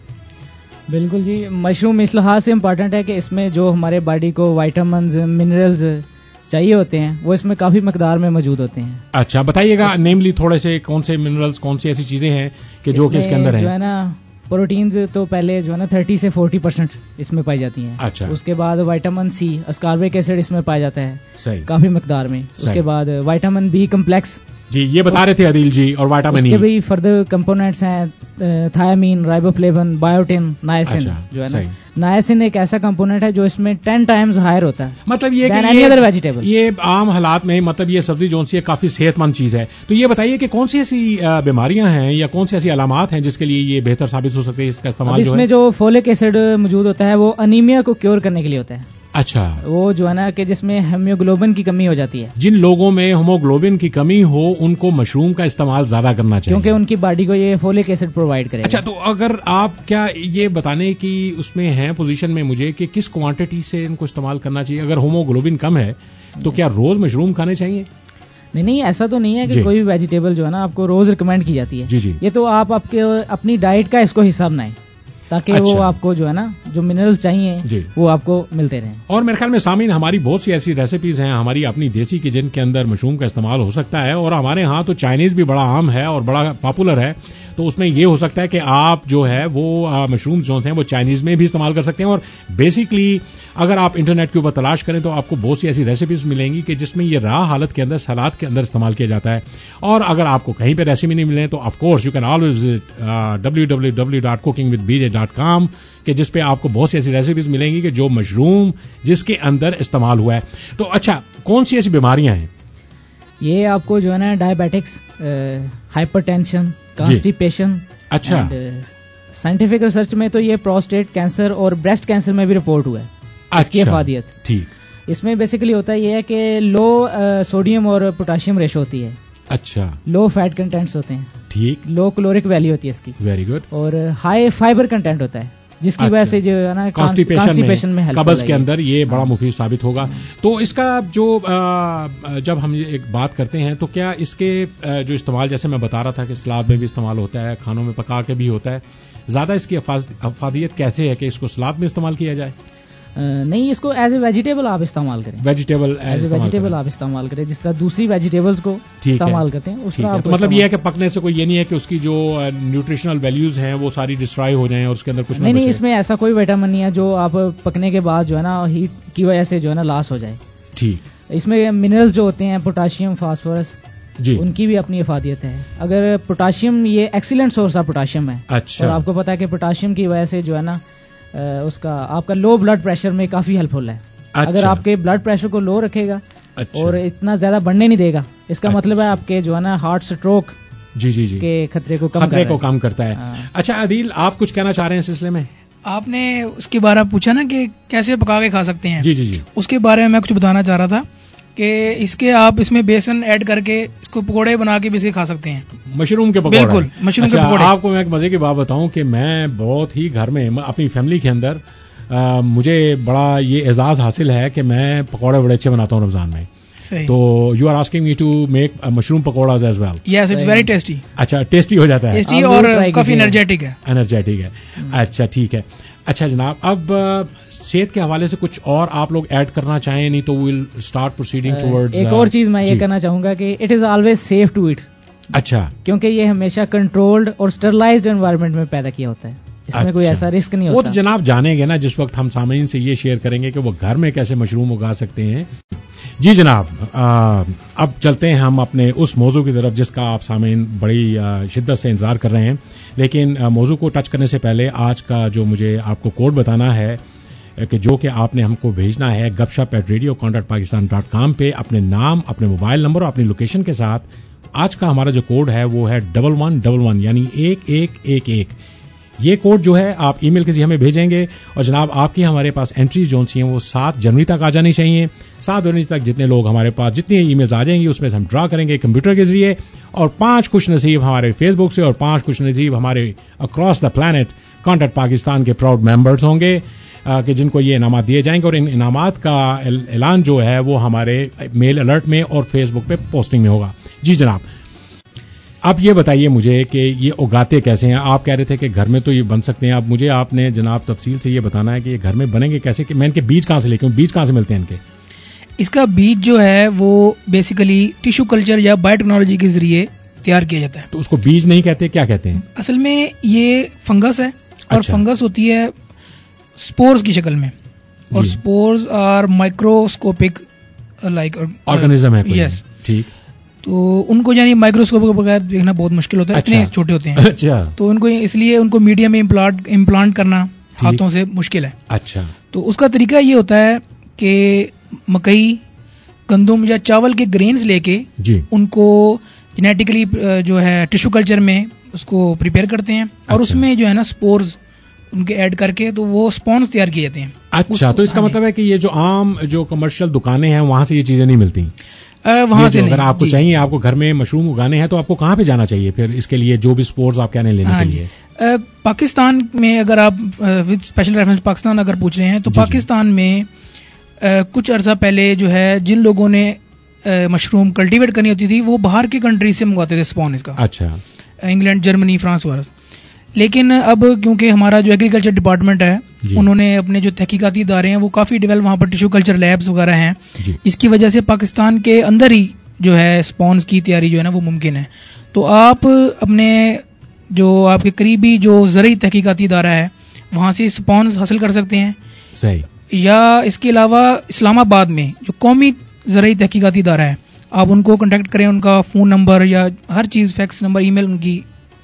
بالکل جی، مشروم اس لحاظ سے امپورٹنٹ ہے کہ اس میں جو ہمارے باڈی کو وائٹامنز منرلز چاہیے ہوتے ہیں وہ اس میں کافی مقدار میں موجود ہوتے ہیں. اچھا بتائیے گا نیملی تھوڑے سے کون سے منرلز، کون سی ایسی چیزیں ہیں کہ جو کہ اس کے اندر ہیں. جو ہے نا پروٹینز تو پہلے جو ہے نا تھرٹی سے فورٹی پرسینٹ اس میں پائی جاتی ہیں. اچھا. اس کے بعد وائٹامن سی اسکاربک ایسڈ اس میں پایا جاتا ہے صحیح کافی مقدار میں. اس کے بعد وائٹامن بی کمپلیکس جی یہ بتا رہے تھے عدیل جی، اور وائٹامن ای کے بھی فردر کمپوننٹس ہیں تھائامین، رائبوفلیون، بایوٹن، نائسن. جو ہے نا نائسن ایک ایسا کمپوننٹ ہے جو اس میں ٹین ٹائمز ہائر ہوتا ہے مطلب یہ کہ یہ, ویجیٹیبل. یہ عام حالات میں مطلب یہ سبزی جو سی کافی صحت مند چیز ہے. تو یہ بتائیے کہ کون سی ایسی بیماریاں ہیں یا کون سی ایسی علامات ہیں جس کے لیے یہ بہتر ثابت ہو سکتے ہیں اس کا استعمال. اس میں جو فولک ایسڈ موجود ہوتا ہے وہ انیمیا کو کیور کرنے کے لیے ہوتا ہے. اچھا. وہ جو ہے نا کہ جس میں ہیموگلوبن کی کمی ہو جاتی ہے. جن لوگوں میں ہیموگلوبن کی کمی ہو ان کو مشروم کا استعمال زیادہ کرنا چاہیے کیونکہ ان کی باڈی کو یہ فولک ایسڈ پرووائڈ کرے گا. اچھا تو اگر آپ کیا یہ بتانے کی اس میں ہیں پوزیشن میں مجھے کہ کس کوانٹٹی سے ان کو استعمال کرنا چاہیے؟ اگر ہیموگلوبن کم ہے تو کیا روز مشروم کھانے چاہیے؟ نہیں نہیں ایسا تو نہیں ہے کہ جی. کوئی بھی ویجیٹیبل جو ہے نا آپ کو روز ریکمینڈ کی جاتی ہے. جی جی. یہ تو آپ آپ کے اپنی ڈائٹ کا اس کو حصہ بنائیں تاکہ اچھا. وہ آپ کو جو ہے نا جو منرل چاہیے جی. وہ آپ کو ملتے رہیں. اور میرے خیال میں سامعین ہماری بہت سی ایسی ریسیپیز ہیں ہماری اپنی دیسی کی جن کے اندر مشروم کا استعمال ہو سکتا ہے. اور ہمارے ہاں تو چائنیز بھی بڑا عام ہے اور بڑا پاپولر ہے. تو اس میں یہ ہو سکتا ہے کہ آپ جو ہے وہ مشروم جو ہیں وہ چائنیز میں بھی استعمال کر سکتے ہیں. اور بیسکلی اگر آپ انٹرنیٹ کے اوپر تلاش کریں تو آپ کو بہت سی ایسی ریسیپیز ملیں گی کہ جس میں یہ راہ حالت کے اندر سلاد کے اندر استعمال کیا جاتا ہے. اور اگر آپ کو کہیں پہ ریسیپی نہیں ملیں تو of course you can always visit W W W dot cooking with B J dot com کہ جس پہ آپ کو بہت سی ایسی ریسیپیز ملیں گی کہ جو مشروم جس کے اندر استعمال ہوا ہے. تو اچھا کون سی ایسی بیماریاں ہیں؟ یہ آپ کو جو ہے نا ڈائبیٹکس، ہائپر ٹینشن، کانسٹیپیشن. اچھا سائنٹیفک ریسرچ میں تو یہ پروسٹیٹ کینسر اور بریسٹ کینسر میں بھی رپورٹ ہوا ہے اس کی افادیت. ٹھیک. اس میں بیسیکلی ہوتا یہ ہے کہ لو سوڈیم اور پوٹاشیم ریشو ہوتی ہے. اچھا. لو فیٹ کنٹینٹس ہوتے ہیں. ٹھیک. لو کیلورک ویلیو ہوتی ہے اس کی. Very good. اور ہائی فائبر کنٹینٹ ہوتا ہے جس کی وجہ سے جو ہے نا کانسٹیپیشن میں قبض کے اندر یہ بڑا مفید ثابت ہوگا. تو اس کا جو جب ہم ایک بات کرتے ہیں تو کیا اس کے جو استعمال جیسے میں بتا رہا تھا کہ سلاد میں بھی استعمال ہوتا ہے, کھانوں میں پکا کے بھی ہوتا ہے, زیادہ اس کی افادیت کیسے ہے کہ اس کو سلاد میں استعمال کیا جائے؟ نہیں, اس کو ایز اے ویجیٹیبل آپ استعمال کریں. ویجیٹیبل ایز اے ویجیٹیبل آپ استعمال کریں جس طرح دوسری ویجیٹیبلز کو استعمال کرتے ہیں اس کا. تو مطلب یہ ہے کہ پکنے سے کوئی یہ نہیں ہے کہ اس کی جو نیوٹریشنل ویلیوز ہیں وہ ساری ڈسٹرائی ہو جائیں اور اس کے اندر کچھ نہیں. نہیں, اس میں ایسا کوئی وٹامن نہیں ہے جو آپ پکنے کے بعد جو ہے نا ہیٹ کی وجہ سے جو ہے نا لاس ہو جائے. ٹھیک. اس میں منرلز جو ہوتے ہیں پوٹاشیم, فاسفورس, جی ان کی بھی اپنی افادیت ہے. اگر پوٹاشیم یہ ایکسیلنٹ سورس آف پوٹاشیم ہے. اچھا. اور آپ کو پتا ہے کہ پوٹاشیم کی وجہ سے جو ہے نا اس کا آپ کا لو بلڈ پریشر میں کافی ہیلپ فل ہے. اچھا. اگر آپ کے بلڈ پریشر کو لو رکھے گا اچھا. اور اتنا زیادہ بڑھنے نہیں دے گا, اس کا اچھا. مطلب ہے آپ کے جو ہے نا ہارٹ سٹروک جی جی جی کے خطرے کو کم خطرے کو کم کرتا ہے. اچھا عادل, آپ کچھ کہنا چاہ رہے ہیں اس سلسلے میں؟ آپ نے اس کے بارے میں پوچھا نا کہ کیسے پکا کے کھا سکتے ہیں. جی جی جی اس کے بارے میں میں کچھ بتانا چاہ رہا تھا کہ اس کے آپ اس میں بیسن ایڈ کر کے اس کو پکوڑے بنا کے بھی اسے کھا سکتے ہیں. مشروم کے پکوڑے. بالکل مشروم کے پکوڑے. آپ کو میں ایک مزے کی بات بتاؤں کہ میں بہت ہی گھر میں اپنی فیملی کے اندر آ, مجھے بڑا یہ اعزاز حاصل ہے کہ میں پکوڑے بڑے اچھے بناتا ہوں رمضان میں. صحیح. تو you are asking me to make mushroom pakoras as well. Yes, it's very tasty. اچھا, ٹیسٹی ہو جاتا ہے. ٹیسٹی اور کافی انرجیٹک ہے. انرجیٹک ہے. اچھا ٹھیک ہے. اچھا جناب, اب صحت کے حوالے سے کچھ اور آپ لوگ ایڈ کرنا چاہیں, نہیں تو ویل اسٹارٹ پروسیڈنگ ٹورڈز. ایک اور چیز میں یہ کہنا چاہوں گا کہ it is always safe to eat. اچھا. کیونکہ یہ ہمیشہ کنٹرولڈ اور اسٹرلائزڈ انوائرمنٹ میں پیدا کیا ہوتا ہے, اس میں کوئی ایسا رسک نہیں ہوتا. وہ تو جناب جانیں گے نا جس وقت ہم سامعین سے یہ شیئر کریں گے کہ وہ گھر میں کیسے مشروم اگا سکتے ہیں. جی جناب, اب چلتے ہیں ہم اپنے اس موضوع کی طرف جس کا آپ سامعین بڑی شدت سے انتظار کر رہے ہیں. لیکن موضوع کو ٹچ کرنے سے پہلے آج کا جو مجھے آپ کو کوڈ بتانا ہے کہ جو کہ آپ نے ہم کو بھیجنا ہے Gupshup at radio contact Pakistan dot com پہ اپنے نام, اپنے موبائل نمبر اور اپنی لوکیشن کے ساتھ. آج کا ہمارا جو کوڈ ہے وہ ہے ڈبل ون ڈبل ون یعنی ایک ایک ایک ایک. یہ کوڈ جو ہے آپ ای میل کے ذریعے ہمیں بھیجیں گے. اور جناب آپ کی ہمارے پاس انٹری جو سی ہیں وہ سات جنوری تک آ جانی چاہیے. سات جنوری تک جتنے لوگ ہمارے پاس جتنی ای میلز آ جائیں گی اس میں سے ہم ڈرا کریں گے کمپیوٹر کے ذریعے. اور پانچ خوش نصیب ہمارے فیس بک سے اور پانچ خوش نصیب ہمارے across the planet contact Pakistan کے پراؤڈ ممبرز ہوں گے کہ جن کو یہ انعامات دیے جائیں گے. اور ان انعامات کا اعلان جو ہے وہ ہمارے میل الرٹ میں اور فیس بک پہ پوسٹنگ میں ہوگا. جی جناب, اب یہ بتائیے مجھے کہ یہ اگاتے کیسے ہیں؟ آپ کہہ رہے تھے کہ گھر میں تو یہ بن سکتے ہیں. اب مجھے آپ نے جناب تفصیل سے یہ بتانا ہے کہ یہ گھر میں بنیں گے کیسے, کہ میں ان کے بیج کہاں سے لے کے ہوں, بیج کہاں سے ملتے ہیں ان کے؟ اس کا بیج جو ہے وہ بیسیکلی ٹیشو کلچر یا بایو ٹیکنالوجی کے ذریعے تیار کیا جاتا ہے. تو اس کو بیج نہیں کہتے, کیا کہتے ہیں؟ اصل میں یہ فنگس ہے اور اچھا. فنگس ہوتی ہے سپورز کی شکل میں اور spores are microscopic like organism ہے. یس ٹھیک. تو ان کو یعنی مائکروسکوپ کے بغیر دیکھنا بہت مشکل ہوتا ہے, اتنے چھوٹے ہوتے ہیں. اچھا. تو ان کو اس لیے ان کو میڈیا میں امپلانٹ امپلانٹ کرنا ہاتھوں سے مشکل ہے. اچھا. تو اس کا طریقہ یہ ہوتا ہے کہ مکئی, گندم یا چاول کے گرینز لے کے جی ان کو جینیٹیکلی جو ہے ٹیشو کلچر میں اس کو پریپیئر کرتے ہیں اور اس میں جو ہے نا سپورز ان کے ایڈ کر کے تو وہ سپونز تیار کیے جاتے ہیں. اچھا. تو اس کا مطلب ہے کہ یہ جو عام جو کمرشل دکانیں ہیں وہاں سے یہ چیزیں نہیں ملتی وہاں سے. اگر آپ کو چاہیے, آپ کو گھر میں مشروم اگانے ہیں تو آپ کو کہاں پہ جانا چاہیے پھر اس کے لیے جو بھی سپورز آپ کہنے لینے کے لیے؟ پاکستان میں اگر آپ وتھ اسپیشل ریفرنس پاکستان اگر پوچھ رہے ہیں تو پاکستان میں کچھ عرصہ پہلے جو ہے جن لوگوں نے مشروم کلٹیویٹ کرنی ہوتی تھی وہ باہر کی کنٹری سے منگواتے تھے سپون اس کا. اچھا. انگلینڈ, جرمنی, فرانس وغیرہ. لیکن اب کیونکہ ہمارا جو ایگریکلچر ڈپارٹمنٹ ہے جی. انہوں نے اپنے جو تحقیقاتی ادارے ہیں وہ کافی ڈیولپ, وہاں پر ٹیشو کلچر لیبز وغیرہ ہیں جی. اس کی وجہ سے پاکستان کے اندر ہی جو ہے سپونز کی تیاری جو ہے نا وہ ممکن ہے. تو آپ اپنے جو آپ کے قریبی جو زرعی تحقیقاتی ادارہ ہے وہاں سے سپونز حاصل کر سکتے ہیں. صحیح. یا اس کے علاوہ اسلام آباد میں جو قومی زرعی تحقیقاتی ادارہ ہے آپ ان کو کنٹیکٹ کریں, ان کا فون نمبر یا ہر چیز فیکس نمبر ای میل ان کی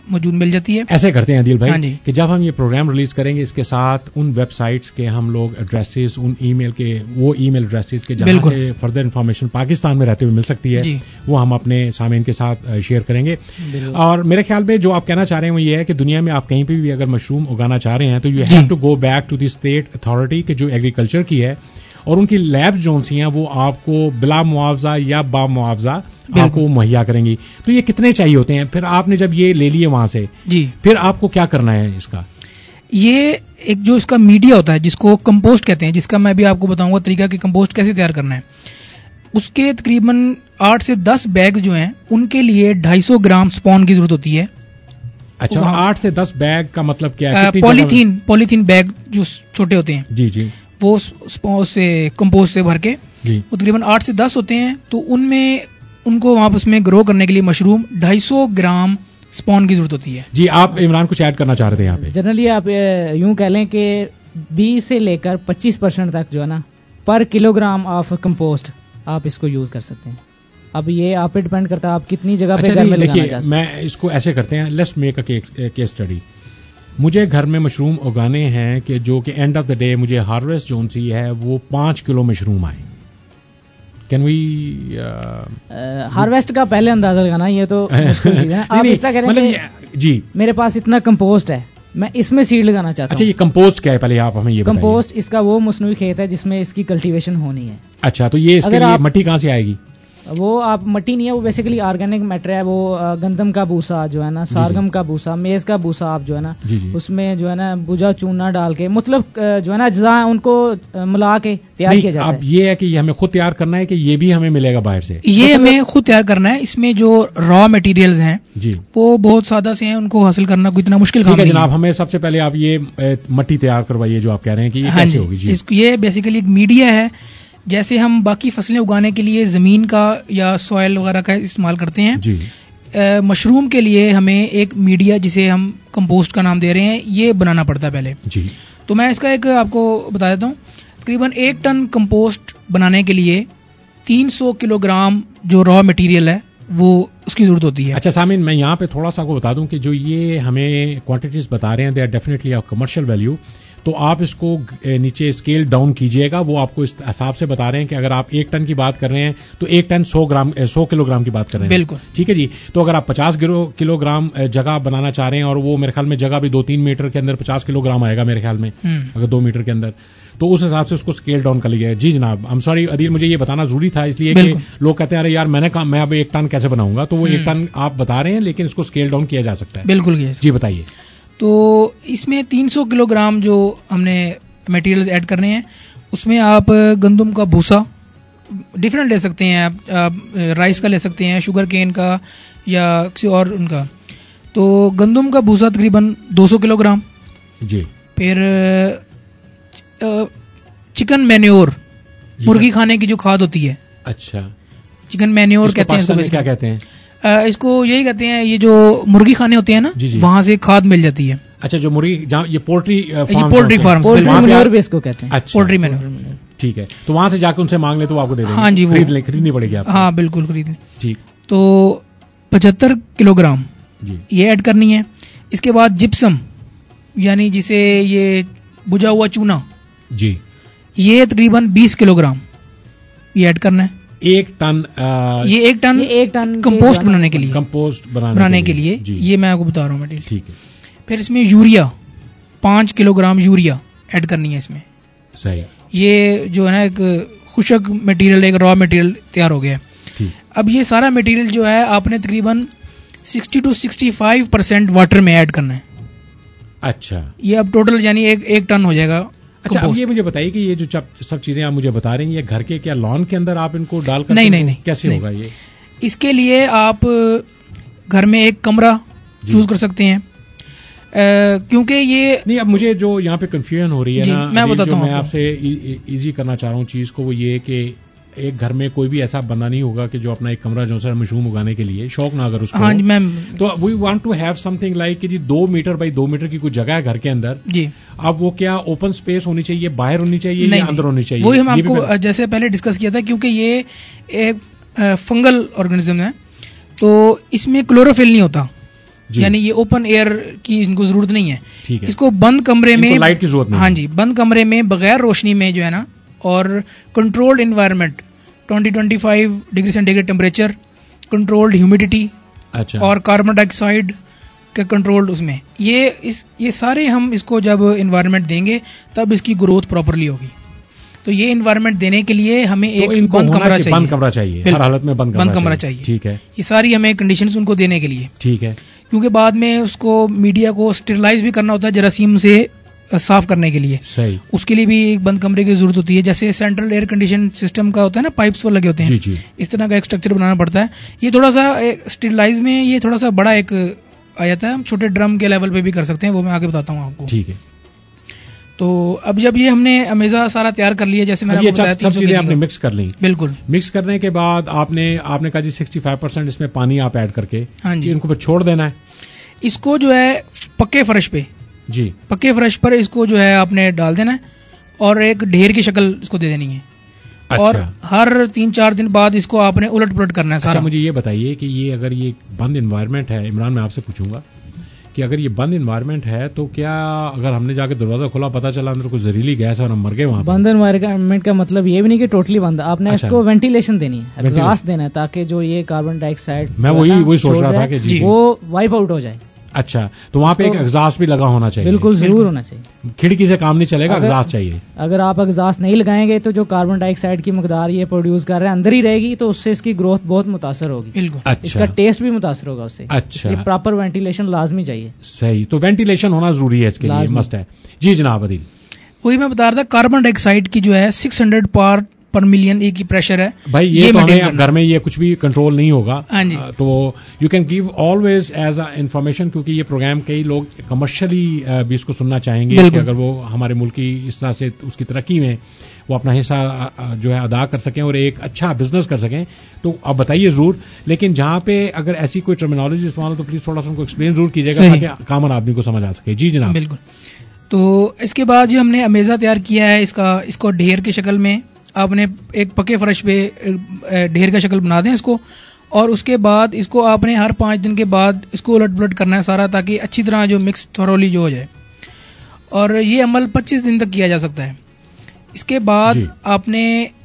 موجود مل جاتی ہے. ایسے کرتے ہیں عدیل بھائی ہاں جی. کہ جب ہم یہ پروگرام ریلیز کریں گے اس کے ساتھ ان ویب سائٹس کے ہم لوگ ایڈریسز, ان ای میل کے وہ ای میل ایڈریسز کے جہاں سے فردر انفارمیشن پاکستان میں رہتے ہوئے مل سکتی ہے, وہ ہم اپنے سامعین کے ساتھ شیئر کریں گے. اور میرے خیال میں جو آپ کہنا چاہ رہے ہیں وہ یہ ہے کہ دنیا میں آپ کہیں پہ بھی اگر مشروم اگانا چاہ رہے ہیں تو you have to go back to the state authority کہ جو ایگریکلچر کی ہے, اور ان کی لیب جو سی ہیں وہ آپ کو بلا معاوضہ یا با معاوضہ آپ کو مہیا کریں گی. تو یہ کتنے چاہیے ہوتے ہیں پھر آپ نے جب یہ لے لیے وہاں سے, جی پھر آپ کو کیا کرنا ہے اس کا؟ یہ ایک جو اس کا میڈیا ہوتا ہے جس کو کمپوسٹ کہتے ہیں, جس کا میں بھی آپ کو بتاؤں گا طریقہ کہ کمپوسٹ کیسے تیار کرنا ہے. اس کے تقریباً آٹھ سے دس بیگ جو ہیں ان کے لیے ڈھائی سو گرام سپون کی ضرورت ہوتی ہے. اچھا, آٹھ سے دس بیگ کا مطلب کیا ہے؟ پولیتھین پولیتھین بیگ جو چھوٹے ہوتے ہیں, جی جی, وہ سے کمپوسٹ سے بھر کے جی وہ تقریباً آٹھ سے دس ہوتے ہیں. تو ان میں ان کو واپس میں گرو کرنے کے لیے مشروم ڈھائی سو گرام سپون کی ضرورت ہوتی ہے. جی آپ عمران کچھ ایڈ کرنا چاہ رہے تھے یہاں پہ؟ جنرلی آپ یوں کہہ لیں کہ بیس سے لے کر پچیس پرسینٹ تک جو ہے نا پر کلو گرام آف کمپوسٹ آپ اس کو یوز کر سکتے ہیں. اب یہ آپ پہ ڈپینڈ کرتا ہے آپ کتنی جگہ پہ گھر میں لگانا چاہتے ہیں. میں اس کو ایسے کرتے ہیں, let's make a case study. مجھے گھر میں مشروم اگانے ہیں کہ جو کہ اینڈ آف دا ڈے مجھے ہارویسٹ جو سی ہے وہ پانچ کلو مشروم آئے. کین وی ہارویسٹ کا پہلے اندازہ لگانا یہ تو مشکل چیز ہے. آپ اس طرح کریں جی میرے پاس اتنا کمپوسٹ ہے, میں اس میں سیڈ لگانا چاہتا ہوں. اچھا, یہ کمپوسٹ کیا ہے پہلے آپ ہمیں یہ بتائیے. کمپوسٹ اس کا وہ مصنوعی کھیت ہے جس میں اس کی کلٹیویشن ہونی ہے. اچھا, تو یہ اس کے لیے مٹی کہاں سے آئے گی؟ وہ آپ مٹی نہیں ہے, وہ بیسیکلی آرگینک میٹر ہے. وہ گندم کا بھوسا جو ہے نا, سارگم کا بھوسا, میز کا بھوسا آپ جو ہے نا اس میں جو ہے نا بجا چونا ڈال کے مطلب جو ہے نا اجزاء ان کو ملا کے تیار کیا جاتا ہے. اب یہ ہے کہ یہ ہمیں خود تیار کرنا ہے کہ یہ بھی ہمیں ملے گا باہر سے؟ یہ ہمیں خود تیار کرنا ہے. اس میں جو را مٹیریلز ہیں جی وہ بہت سادہ سے ہیں, ان کو حاصل کرنا کوئی اتنا مشکل کام نہیں ہے. جناب ہمیں سب سے پہلے آپ یہ مٹی تیار کروائیے جو آپ کہہ رہے ہیں کہ یہ کیسے ہوگی. جی یہ بیسیکلی ایک میڈیا ہے. جیسے ہم باقی فصلیں اگانے کے لیے زمین کا یا سوائل وغیرہ کا استعمال کرتے ہیں, جی مشروم کے لیے ہمیں ایک میڈیا جسے ہم کمپوسٹ کا نام دے رہے ہیں یہ بنانا پڑتا ہے پہلے. جی تو میں اس کا ایک آپ کو بتا دیتا ہوں. تقریباً ایک ٹن کمپوسٹ بنانے کے لیے تین سو کلو گرام جو را مٹیریل ہے وہ اس کی ضرورت ہوتی ہے. اچھا سامعین, میں یہاں پہ تھوڑا سا کو بتا دوں کہ جو یہ ہمیں کوانٹیٹیز بتا رہے ہیں they are definitely of commercial value. تو آپ اس کو نیچے اسکیل ڈاؤن کیجئے گا, وہ آپ کو اس حساب سے بتا رہے ہیں کہ اگر آپ ایک ٹن کی بات کر رہے ہیں تو ایک ٹن سو گرام سو کلو گرام کی بات کر رہے ہیں. بالکل ٹھیک ہے جی. تو اگر آپ پچاس کلو گرام جگہ بنانا چاہ رہے ہیں, اور وہ میرے خیال میں جگہ بھی دو تین میٹر کے اندر پچاس کلو گرام آئے گا میرے خیال میں, اگر دو میٹر کے اندر, تو اس حساب سے اس کو اسکیل ڈاؤن کر لیا. جی جناب, آئی ایم سوری عدیل, مجھے یہ بتانا ضروری تھا اس لیے کہ لوگ کہتے ہیں ارے یار میں نے کہا میں اب ایک ٹن کیسے بناؤں گا, تو وہ ایک ٹن آپ بتا رہے ہیں لیکن اس کو اسکیل ڈاؤن کیا جا سکتا ہے. بالکل جی بتائیے. تو اس میں تین سو کلو گرام جو ہم نے میٹیریلز ایڈ کرنے ہیں, اس میں آپ گندم کا بھوسا ڈفرینٹ لے سکتے ہیں, آپ رائس کا لے سکتے ہیں, شوگر کین کا یا کسی اور ان کا. تو گندم کا بھوسا تقریباً دو سو کلو گرام. جی. پھر چکن مینیور, مرغی کھانے کی جو کھاد ہوتی ہے. اچھا, چکن مینیور کہتے ہیں اس کو. کیا کہتے ہیں اس کو؟ یہی کہتے ہیں, یہ جو مرغی کھانے ہوتے ہیں نا وہاں سے کھاد مل جاتی ہے. اچھا, جو مرغی جہاں یہ پولٹری پولٹری فارم اس کو کہتے ہیں پولٹری مینور. ٹھیک ہے, تو وہاں سے جا کے ان سے مانگ لیں تو آپ کو دے دیں گے. ہاں جی, خرید لیں, خریدنی پڑے گی آپ. ہاں بالکل خرید لیں. ٹھیک. تو پچہتر کلو گرام جی یہ ایڈ کرنی ہے. اس کے بعد جپسم یعنی جسے یہ بجھا ہوا چونا, جی یہ تقریباً بیس کلو گرام یہ ایڈ کرنا ہے. ایک ٹن یہ ایک ٹن ایک ٹن کمپوسٹ بنانے کے لیے کمپوسٹ بنانے کے لیے یہ میں آپ کو بتا رہا ہوں مٹیریل. ٹھیک ہے. پھر اس میں یوریا پانچ کلو گرام یوریا ایڈ کرنی ہے اس میں. صحیح. یہ جو ہے نا ایک خشک مٹیریل, ایک را مٹیریل تیار ہو گیا ہے. اب یہ سارا مٹیریل جو ہے آپ نے تقریباً sixty to sixty five percent water میں ایڈ کرنا ہے. اچھا, یہ اب ٹوٹل یعنی ایک ایک ٹن ہو جائے گا. اچھا, اب یہ مجھے بتائیے کہ یہ جو سب چیزیں آپ مجھے بتا رہے ہیں یہ گھر کے کیا لان کے اندر آپ ان کو ڈال کر نہیں نہیں کیسے ہوگا یہ؟ اس کے لیے آپ گھر میں ایک کمرہ چوز کر سکتے ہیں, کیونکہ یہ نہیں. اب مجھے جو یہاں پہ کنفیوژن ہو رہی ہے نا, میں بتاتا ہوں, میں آپ سے ایزی کرنا چاہ رہا ہوں چیز کو, وہ یہ کہ ایک گھر میں کوئی بھی ایسا بندہ نہیں ہوگا کہ جو اپنا ایک کمرہ جو ہے مشروم اگانے کے لیے شوق نہ اگر اس کو. ہاں جی میم. تو we want to have something like کہ جی دو میٹر بائی دو میٹر کی کوئی جگہ ہے گھر کے اندر. جی. اب وہ کیا اوپن اسپیس ہونی چاہیے, باہر ہونی چاہیے یا اندر ہونی چاہیے؟ وہی ہم آپ کو جیسے پہلے ڈسکس کیا تھا, کیونکہ یہ ایک فنگل آرگنزم ہے تو اس میں کلوروفل نہیں ہوتا. یعنی یہ اوپن ایئر کی ان کو ضرورت نہیں ہے. ٹھیک ہے. اس کو بند کمرے میں لائٹ کی ضرورت نہیں. ہاں جی, بند کمرے میں بغیر روشنی میں جو ہے نا, اور controlled environment twenty twenty five degree centigrade temperature, controlled humidity, اچھا, اور کاربن ڈائی آکسائڈ کے کنٹرولڈ اس میں, یہ اس یہ سارے ہم اس کو جب انوائرمنٹ دیں گے تب اس کی گروتھ پراپرلی ہوگی. تو یہ انوائرمنٹ دینے کے لیے ہمیں ایک بند کمرہ چاہیے. بند کمرہ چاہیے, ہر حالت میں بند بند کمرہ چاہیے. ٹھیک ہے. یہ ساری ہمیں کنڈیشنز ان کو دینے کے لیے. ٹھیک ہے. کیونکہ بعد میں اس کو میڈیا کو اسٹیرلائز بھی کرنا ہوتا ہے جراثیم سے صاف کرنے کے لیے. صحیح. اس کے لیے بھی ایک بند کمرے کی ضرورت ہوتی ہے. جیسے سینٹرل ایئر کنڈیشن سسٹم کا ہوتا ہے نا, پائپس وہ لگے ہوتے ہیں, جی جی, اس طرح کا ایک اسٹرکچر بنانا پڑتا ہے. یہ تھوڑا سا اسٹیرلائز میں یہ تھوڑا سا بڑا ایک آ جاتا ہے, ہم چھوٹے ڈرم کے لیول پہ بھی کر سکتے ہیں, وہ میں آگے بتاتا ہوں آپ کو. ٹھیک ہے. تو اب جب یہ ہم نے امیزا سارا تیار کر لیا, جیسے میں نے بتایا سب چیزیں آپ نے مکس کر لیں. بالکل. مکس کرنے کے بعد آپ نے آپ نے کہا جی سکسٹی فائیو پرسینٹ اس میں پانی آپ ایڈ کر کے ہاں جی ان کو چھوڑ دینا ہے. اس کو جو ہے پکے فرش پہ, جی پکے فرش پر اس کو جو ہے آپ نے ڈال دینا ہے, اور ایک ڈھیر کی شکل اس کو دے دینی ہے. اور ہر تین چار دن بعد اس کو آپ نے الٹ پلٹ کرنا ہے. اچھا, مجھے یہ بتائیے کہ یہ اگر یہ بند انوائرمنٹ ہے, عمران میں آپ سے پوچھوں گا کہ اگر یہ بند انوائرمنٹ ہے تو کیا اگر ہم نے جا کے دروازہ کھولا پتا چلا اندر کوئی زہریلی گیس ہے اور ہم مر گئے وہاں؟ بند انوائرمنٹ کا مطلب یہ بھی نہیں کہ ٹوٹلی بند, آپ نے اس کو وینٹیلیشن دینی ہے, ایگزاسٹ دینا ہے, تاکہ جو یہ کاربن ڈائی آکسائڈ میں وہی وہی سوچ رہا تھا کہ جی وہ وائپ آؤٹ ہو جائے. اچھا, تو وہاں پہ ایک ایگزاسٹ بھی لگا ہونا چاہیے. بالکل ضرور ہونا چاہیے. کھڑکی سے کام نہیں چلے گا, ایگزاسٹ چاہیے. اگر آپ ایگزاسٹ نہیں لگائیں گے تو جو کاربن ڈائی آکسائڈ کی مقدار یہ پروڈیوس کر رہے ہیں اندر ہی رہے گی, تو اس سے اس کی گروتھ بہت متاثر ہوگی. بالکل. اس کا ٹیسٹ بھی متاثر ہوگا اس سے. اچھا, یہ پراپر وینٹیلیشن لازمی چاہیے. صحیح, تو وینٹیلیشن ہونا ضروری ہے اس کے لیے, مسٹ ہے. جی جناب عدیل. وہی میں بتا رہا تھا, کاربن ڈائی آکسائڈ کی جو ہے سکس ہنڈریڈ پارٹ پر ملین ایک کی پریشر ہے. بھائی یہ تو ہمیں گھر میں یہ کچھ بھی کنٹرول نہیں ہوگا. ہاں جی. تو you can give always as a information, کیونکہ یہ پروگرام کئی لوگ کمرشلی بھی اس کو سننا چاہیں گے کہ اگر وہ ہمارے ملک کی اس طرح سے اس کی ترقی میں وہ اپنا حصہ جو ہے ادا کر سکیں اور ایک اچھا بزنس کر سکیں, تو آپ بتائیے ضرور. لیکن جہاں پہ اگر ایسی کوئی ٹرمینالوجی استعمال ہو تو پلیز تھوڑا سا ان کو ایکسپلین ضرور کیجیے گا تاکہ کامن آدمی کو سمجھ آ سکے. جی جناب. بالکل. تو اس کے بعد جو ہم نے امیزا تیار کیا ہے, اس کا اس کو ڈھیر کی شکل میں آپ نے ایک پکے فرش پہ ڈھیر کا شکل بنا دیں اس کو, اور اس کے بعد اس کو آپ نے ہر پانچ دن کے بعد اس کو الٹ پلٹ کرنا ہے سارا, تاکہ اچھی طرح جو مکس تھورولی جو ہو جائے. اور یہ عمل پچیس دن تک کیا جا سکتا ہے. اس کے بعد جی. آپ نے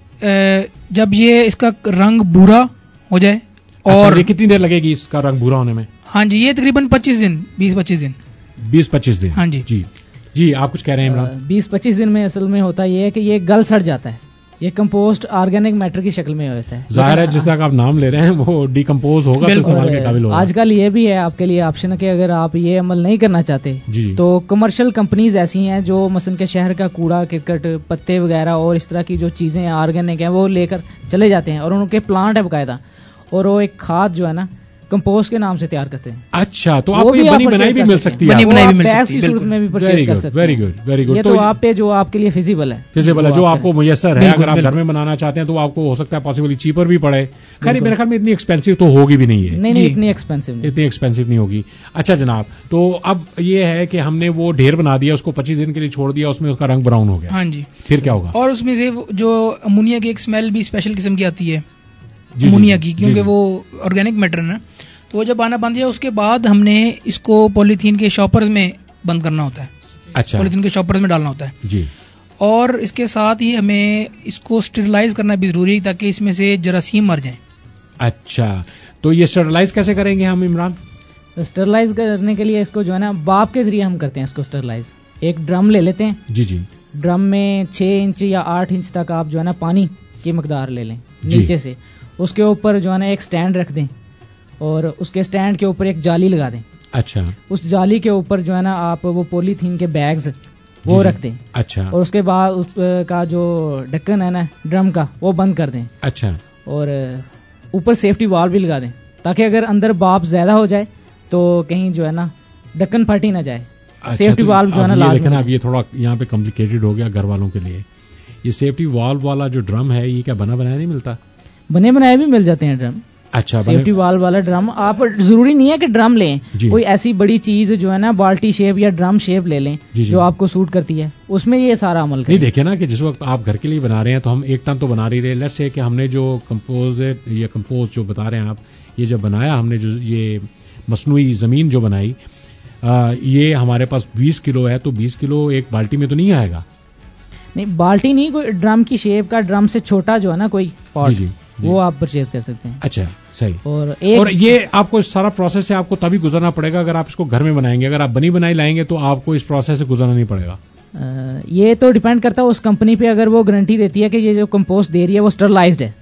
جب یہ اس کا رنگ بھورا ہو جائے, اور اچھا, کتنی دیر لگے گی اس کا رنگ بھورا ہونے میں؟ ہاں جی, یہ تقریباً پچیس دن بیس پچیس دن بیس پچیس دن. ہاں جی جی جی آپ کچھ کہہ رہے ہیں عمران؟ بیس پچیس دن میں اصل میں ہوتا یہ ہے کہ یہ گل سڑ جاتا ہے, یہ کمپوسٹ آرگینک میٹر کی شکل میں ہوتا ہے. ظاہر ہے جس طرح آپ نام لے رہے ہیں وہ ڈیکمپوز ہوگا تو استعمال کے قابل ہوگا. آج کل یہ بھی ہے آپ کے لیے آپشن کہ اگر آپ یہ عمل نہیں کرنا چاہتے جی. تو کمرشل کمپنیز ایسی ہیں جو مثلا کے شہر کا کوڑا کرکٹ پتے وغیرہ اور اس طرح کی جو چیزیں آرگینک ہیں وہ لے کر چلے جاتے ہیں, اور ان کے پلانٹ ہے باقاعدہ, اور وہ ایک کھاد جو ہے نا کمپوسٹ کے نام سے تیار کرتے ہیں. اچھا, تو آپ کو یہ بنی بنائی بھی مل سکتی ہے, بنی بنائی بھی مل سکتی ہے, میں بھی پرچیز کر سکتے ہیں. Very good very good. یہ تو آپ پہ جو آپ کے لیے فیزیبل ہے فیزیبل ہے, جو آپ کو میسر ہے. اگر آپ گھر میں بنانا چاہتے ہیں تو آپ کو ہو سکتا ہے پاسبلی چیپر بھی پڑے. خیر میرے خیال میں اتنی ایکسپینسو تو ہوگی بھی نہیں ہے. نہیں نہیں اتنی ایکسپینسو اتنی ایکسپینسو نہیں ہوگی. اچھا جناب, تو اب یہ ہے کہ ہم نے وہ ڈھیر بنا دیا, اس کو پچیس دن کے لیے چھوڑ دیا, اس میں اس کا رنگ براؤن ہو گیا. ہاں جی. پھر کیا ہوگا؟ اور اس میں سے جو امونیا کی ایک اسمیل بھی اسپیشل قسم کی آتی ہے امونیا کی, کیونکہ وہ آرگینک میٹر ہے نا, تو وہ جب آنا بند ہے اس کے بعد ہم نے اس کو پولیتھین کے شاپرز میں بند کرنا ہوتا ہے. اچھا, پولیتھین کے شاپرز میں ڈالنا ہوتا ہے جی. اور اس کے ساتھ ہی ہمیں اس کو اسٹیرلائز کرنا بھی ضروری ہے تاکہ اس میں سے جراثیم مر جائیں. اچھا, تو یہ اسٹیرلائز کیسے کریں گے ہم عمران؟ اسٹیرلائز کرنے کے لیے اس کو جو ہے نا باب کے ذریعے ہم کرتے ہیں اس کو اسٹیرلائز. ایک ڈرم لے لیتے ہیں. جی جی. ڈرم میں چھ انچ یا آٹھ انچ تک آپ جو ہے نا پانی کی مقدار لے لیں نیچے سے. اس کے اوپر جو ہے نا ایک سٹینڈ رکھ دیں, اور اس کے سٹینڈ کے اوپر ایک جالی لگا دیں. اچھا, اس جالی کے اوپر جو ہے نا آپ وہ پولی تھین کے بیگز وہ رکھ دیں. اچھا, اور اس کے بعد اس کا جو ڈھکن ہے نا ڈرم کا وہ بند کر دیں. اچھا, اور اوپر سیفٹی وال بھی لگا دیں تاکہ اگر اندر باب زیادہ ہو جائے تو کہیں جو ہے نا ڈھکن پھٹ ہی نہ جائے. سیفٹی والو جو ہے نا لازمی. لیکن اب یہ تھوڑا یہاں پہ کمپلیکیٹڈ ہو گیا گھر والوں کے لیے. یہ سیفٹی والو والا جو ڈرم ہے یہ کیا بنا بنایا نہیں ملتا؟ بنے بنائے بھی مل جاتے ہیں ڈرم. اچھا, سیفٹی والو والا ڈرم آپ ضروری نہیں ہے کہ ڈرم لیں جی. کوئی ایسی بڑی چیز جو ہے نا بالٹی شیپ یا ڈرم شیپ لے لیں جی جی. جو آپ کو سوٹ کرتی ہے, اس میں یہ سارا عمل کریں. نہیں دیکھیں نا کہ جس وقت آپ گھر کے لیے بنا رہے ہیں تو ہم ایک ٹن تو بنا رہی رہے. لیٹس سے کہ ہم نے جو کمپوزٹ یا کمپوز جو بتا رہے ہیں آپ, یہ جب بنایا ہم نے جو یہ مصنوعی زمین جو بنائی, یہ ہمارے پاس بیس کلو ہے, تو بیس کلو ایک بالٹی میں تو نہیں آئے گا. نہیں بالٹی نہیں, کوئی ڈرم کی شیپ کا, ڈرم سے چھوٹا جو ہے نا کوئی پاٹ, جی جی وہ آپ پرچیز کر سکتے ہیں. اچھا صحیح. اور ایک اور یہ آپ کو اس سارا پروسیس سے آپ کو تبھی گزرنا پڑے گا اگر آپ اس کو گھر میں بنائیں گے. اگر آپ بنی بنائی لائیں گے تو آپ کو اس پروسیس سے گزرنا نہیں پڑے گا. یہ تو ڈیپینڈ کرتا ہے اس کمپنی پہ, اگر وہ گارنٹی دیتی ہے کہ یہ جو کمپوسٹ دے رہی ہے وہ اسٹرلائزڈ ہے.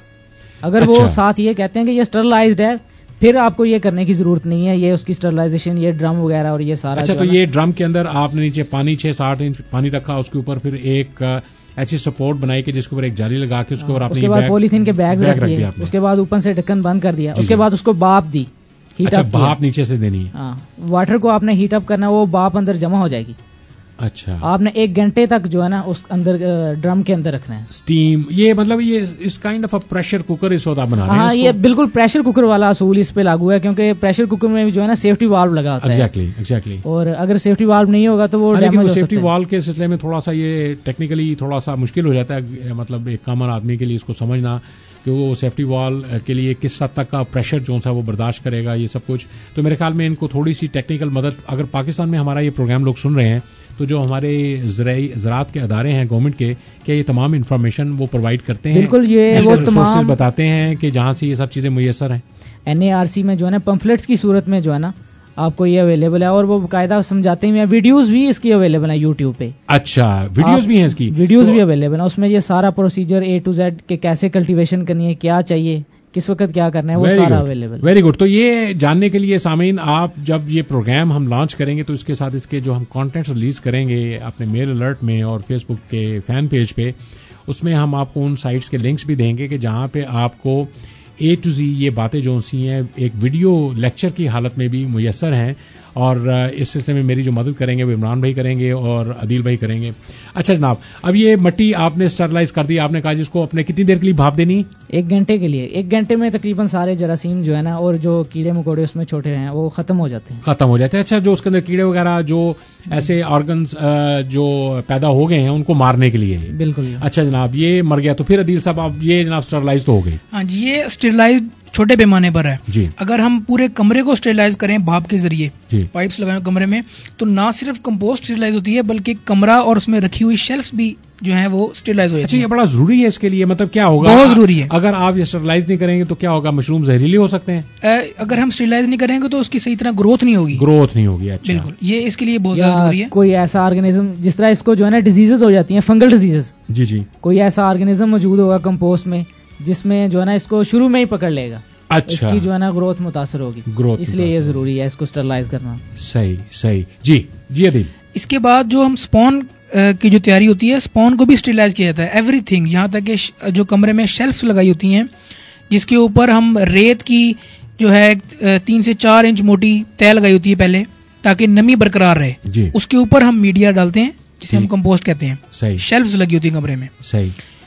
اگر وہ ساتھ یہ کہتے ہیں کہ یہ اسٹرلائزڈ ہے, پھر آپ کو یہ کرنے کی ضرورت نہیں ہے, یہ اس کی اسٹرلائزیشن, یہ ڈرم وغیرہ اور یہ سارا. اچھا, تو یہ ڈرم کے اندر آپ نے نیچے پانی چھ ساٹھ انچ پانی رکھا, اس کے اوپر پھر ایک ایسی سپورٹ بنائی کہ جس کے اوپر ایک جالی لگا کے اس کے اوپر آپ نے پولیتھین کے بیگ رکھ دیے, اس کے بعد اوپر سے ڈھکن بند کر دیا, اس کے بعد اس کو بھاپ دی. اچھا, بھاپ نیچے سے دینی ہے. ہاں, واٹر کو آپ نے ہیٹ اپ کرنا, وہ بھاپ اندر جمع ہو جائے گی. اچھا, آپ نے ایک گھنٹے تک جو ہے نا اس اندر ڈرم کے اندر رکھنا ہے. اسٹیم, یہ مطلب یہ اس کائنڈ آف پریشر کوکر اس وقت آپ بنا رہے ہیں. ہاں, یہ بالکل پریشر کوکر والا اصول اس پہ لاگو ہے, کیونکہ پریشر کوکر میں جو ہے نا سیفٹی والو لگا ہوتا ہے. Exactly exactly. اور اگر سیفٹی والو نہیں ہوگا تو وہ ڈیمیج ہو سکتا ہے. سیفٹی والو کے سلسلے میں تھوڑا سا یہ ٹیکنیکلی تھوڑا سا مشکل ہو جاتا ہے, مطلب ایک کامن آدمی کے لیے اس کو سمجھنا کہ وہ سیفٹی وال کے لیے کس حد تک کا پریشر جو سا وہ برداشت کرے گا, یہ سب کچھ. تو میرے خیال میں ان کو تھوڑی سی ٹیکنیکل مدد, اگر پاکستان میں ہمارا یہ پروگرام لوگ سن رہے ہیں تو جو ہمارے زرعی زراعت کے ادارے ہیں گورنمنٹ کے, کیا یہ تمام انفارمیشن وہ پرووائڈ کرتے ہیں؟ بالکل, یہ وہ تمام بتاتے ہیں کہ جہاں سے یہ سب چیزیں میسر ہیں. این اے آر سی میں جو ہے نا پمفلٹس کی صورت میں جو ہے نا آپ کو یہ اویلیبل ہے, اور وہ باقاعدہ سمجھاتے ہیں. ویڈیوز بھی اس کی اویلیبل ہیں یوٹیوب پہ. اچھا, ویڈیوز بھی ہیں اس کی؟ ویڈیوز بھی اویلیبل ہیں, اس میں یہ سارا پروسیجر اے ٹو زیڈ کہ کیسے کلٹیویشن کرنی ہے, کیا چاہیے, کس وقت کیا کرنا ہے, وہ سارا اویلیبل. Very good. تو یہ جاننے کے لیے سامعین, آپ جب یہ پروگرام ہم لانچ کریں گے تو اس کے ساتھ اس کے جو ہم کانٹینٹس ریلیز کریں گے اپنے میل الرٹ میں اور فیس بک کے فین پیج پہ, اس میں ہم آپ کو ان سائٹس کے لنکس بھی دیں گے کہ جہاں پہ آپ کو اے ٹو زی یہ باتیں جو سی ہیں ایک ویڈیو لیکچر کی حالت میں بھی میسر ہیں. اور اس سلسلے میں میری جو مدد کریں گے وہ عمران بھائی کریں گے اور عدیل بھائی کریں گے. اچھا جناب, اب یہ مٹی آپ نے اسٹرلائز کر دی, آپ نے کہا جس کو اپنے کتنی دیر کے لیے بھاپ دینی؟ ایک گھنٹے کے لیے. ایک گھنٹے میں تقریباً سارے جراثیم جو ہے نا اور جو کیڑے مکوڑے اس میں چھوٹے ہیں وہ ختم ہو جاتے ہیں. ختم ہو جاتے ہیں. اچھا, جو اس کے اندر کیڑے وغیرہ جو ایسے آرگنز جو پیدا ہو گئے ہیں ان کو مارنے کے لیے. بالکل. اچھا جناب, یہ مر گیا تو پھر عدیل صاحب اب یہ جناب اسٹرلائز تو ہو گئی. ہاں جی, یہ اسٹرلائز چھوٹے پیمانے پر ہے جی. اگر ہم پورے کمرے کو اسٹرلائز کریں بھاپ کے ذریعے, جی, پائپس لگائیں کمرے میں, تو نہ صرف کمپوسٹ اسٹرلائز ہوتی ہے بلکہ کمرہ اور اس میں رکھی ہوئی شیلفس بھی جو ہیں وہ اسٹرلائز ہو جاتی ہیں. اچھا, یہ بڑا ضروری ہے اس کے لیے, مطلب کیا ہوگا؟ بہت ضروری ہے. اگر آپ یہ اسٹرلائز نہیں کریں گے تو کیا ہوگا؟ مشروم زہریلے ہو سکتے ہیں. اگر ہم اسٹرلائز نہیں کریں گے تو اس کی صحیح طرح گروتھ نہیں ہوگی. گروتھ نہیں ہوگی. اچھا, بالکل, یہ اس کے لیے بہت زیادہ ضروری ہے. کوئی ایسا آرگنیزم جس طرح اس کو جو ہے نا ڈیزیزز ہو جاتی ہیں, فنگل ڈیزیزز, جی جی, کوئی ایسا آرگنیزم موجود ہوگا کمپوسٹ میں جس میں جو ہے نا اس کو شروع میں ہی پکڑ لے گا. اچھا, اس کی جو ہے نا گروتھ متاثر ہوگی, گروتھ اس لیے یہ ضروری ہے اس کو اسٹرلائز کرنا. صحیح صحیح. جی جی عدیل. اس کے بعد جو ہم سپون کی جو تیاری ہوتی ہے, سپون کو بھی اسٹرلائز کیا جاتا ہے. ایوری تھنگ, یہاں تک کہ جو کمرے میں شیلفس لگائی ہوتی ہیں جس کے اوپر ہم ریت کی جو ہے تین سے چار انچ موٹی طے لگائی ہوتی ہے پہلے تاکہ نمی برقرار رہے. جی. اس کے اوپر ہم میڈیا ڈالتے ہیں جسے ہم کمپوسٹ کہتے ہیں. صحیح. شیلفس لگی ہوتی ہیں کمرے میں. صحیح.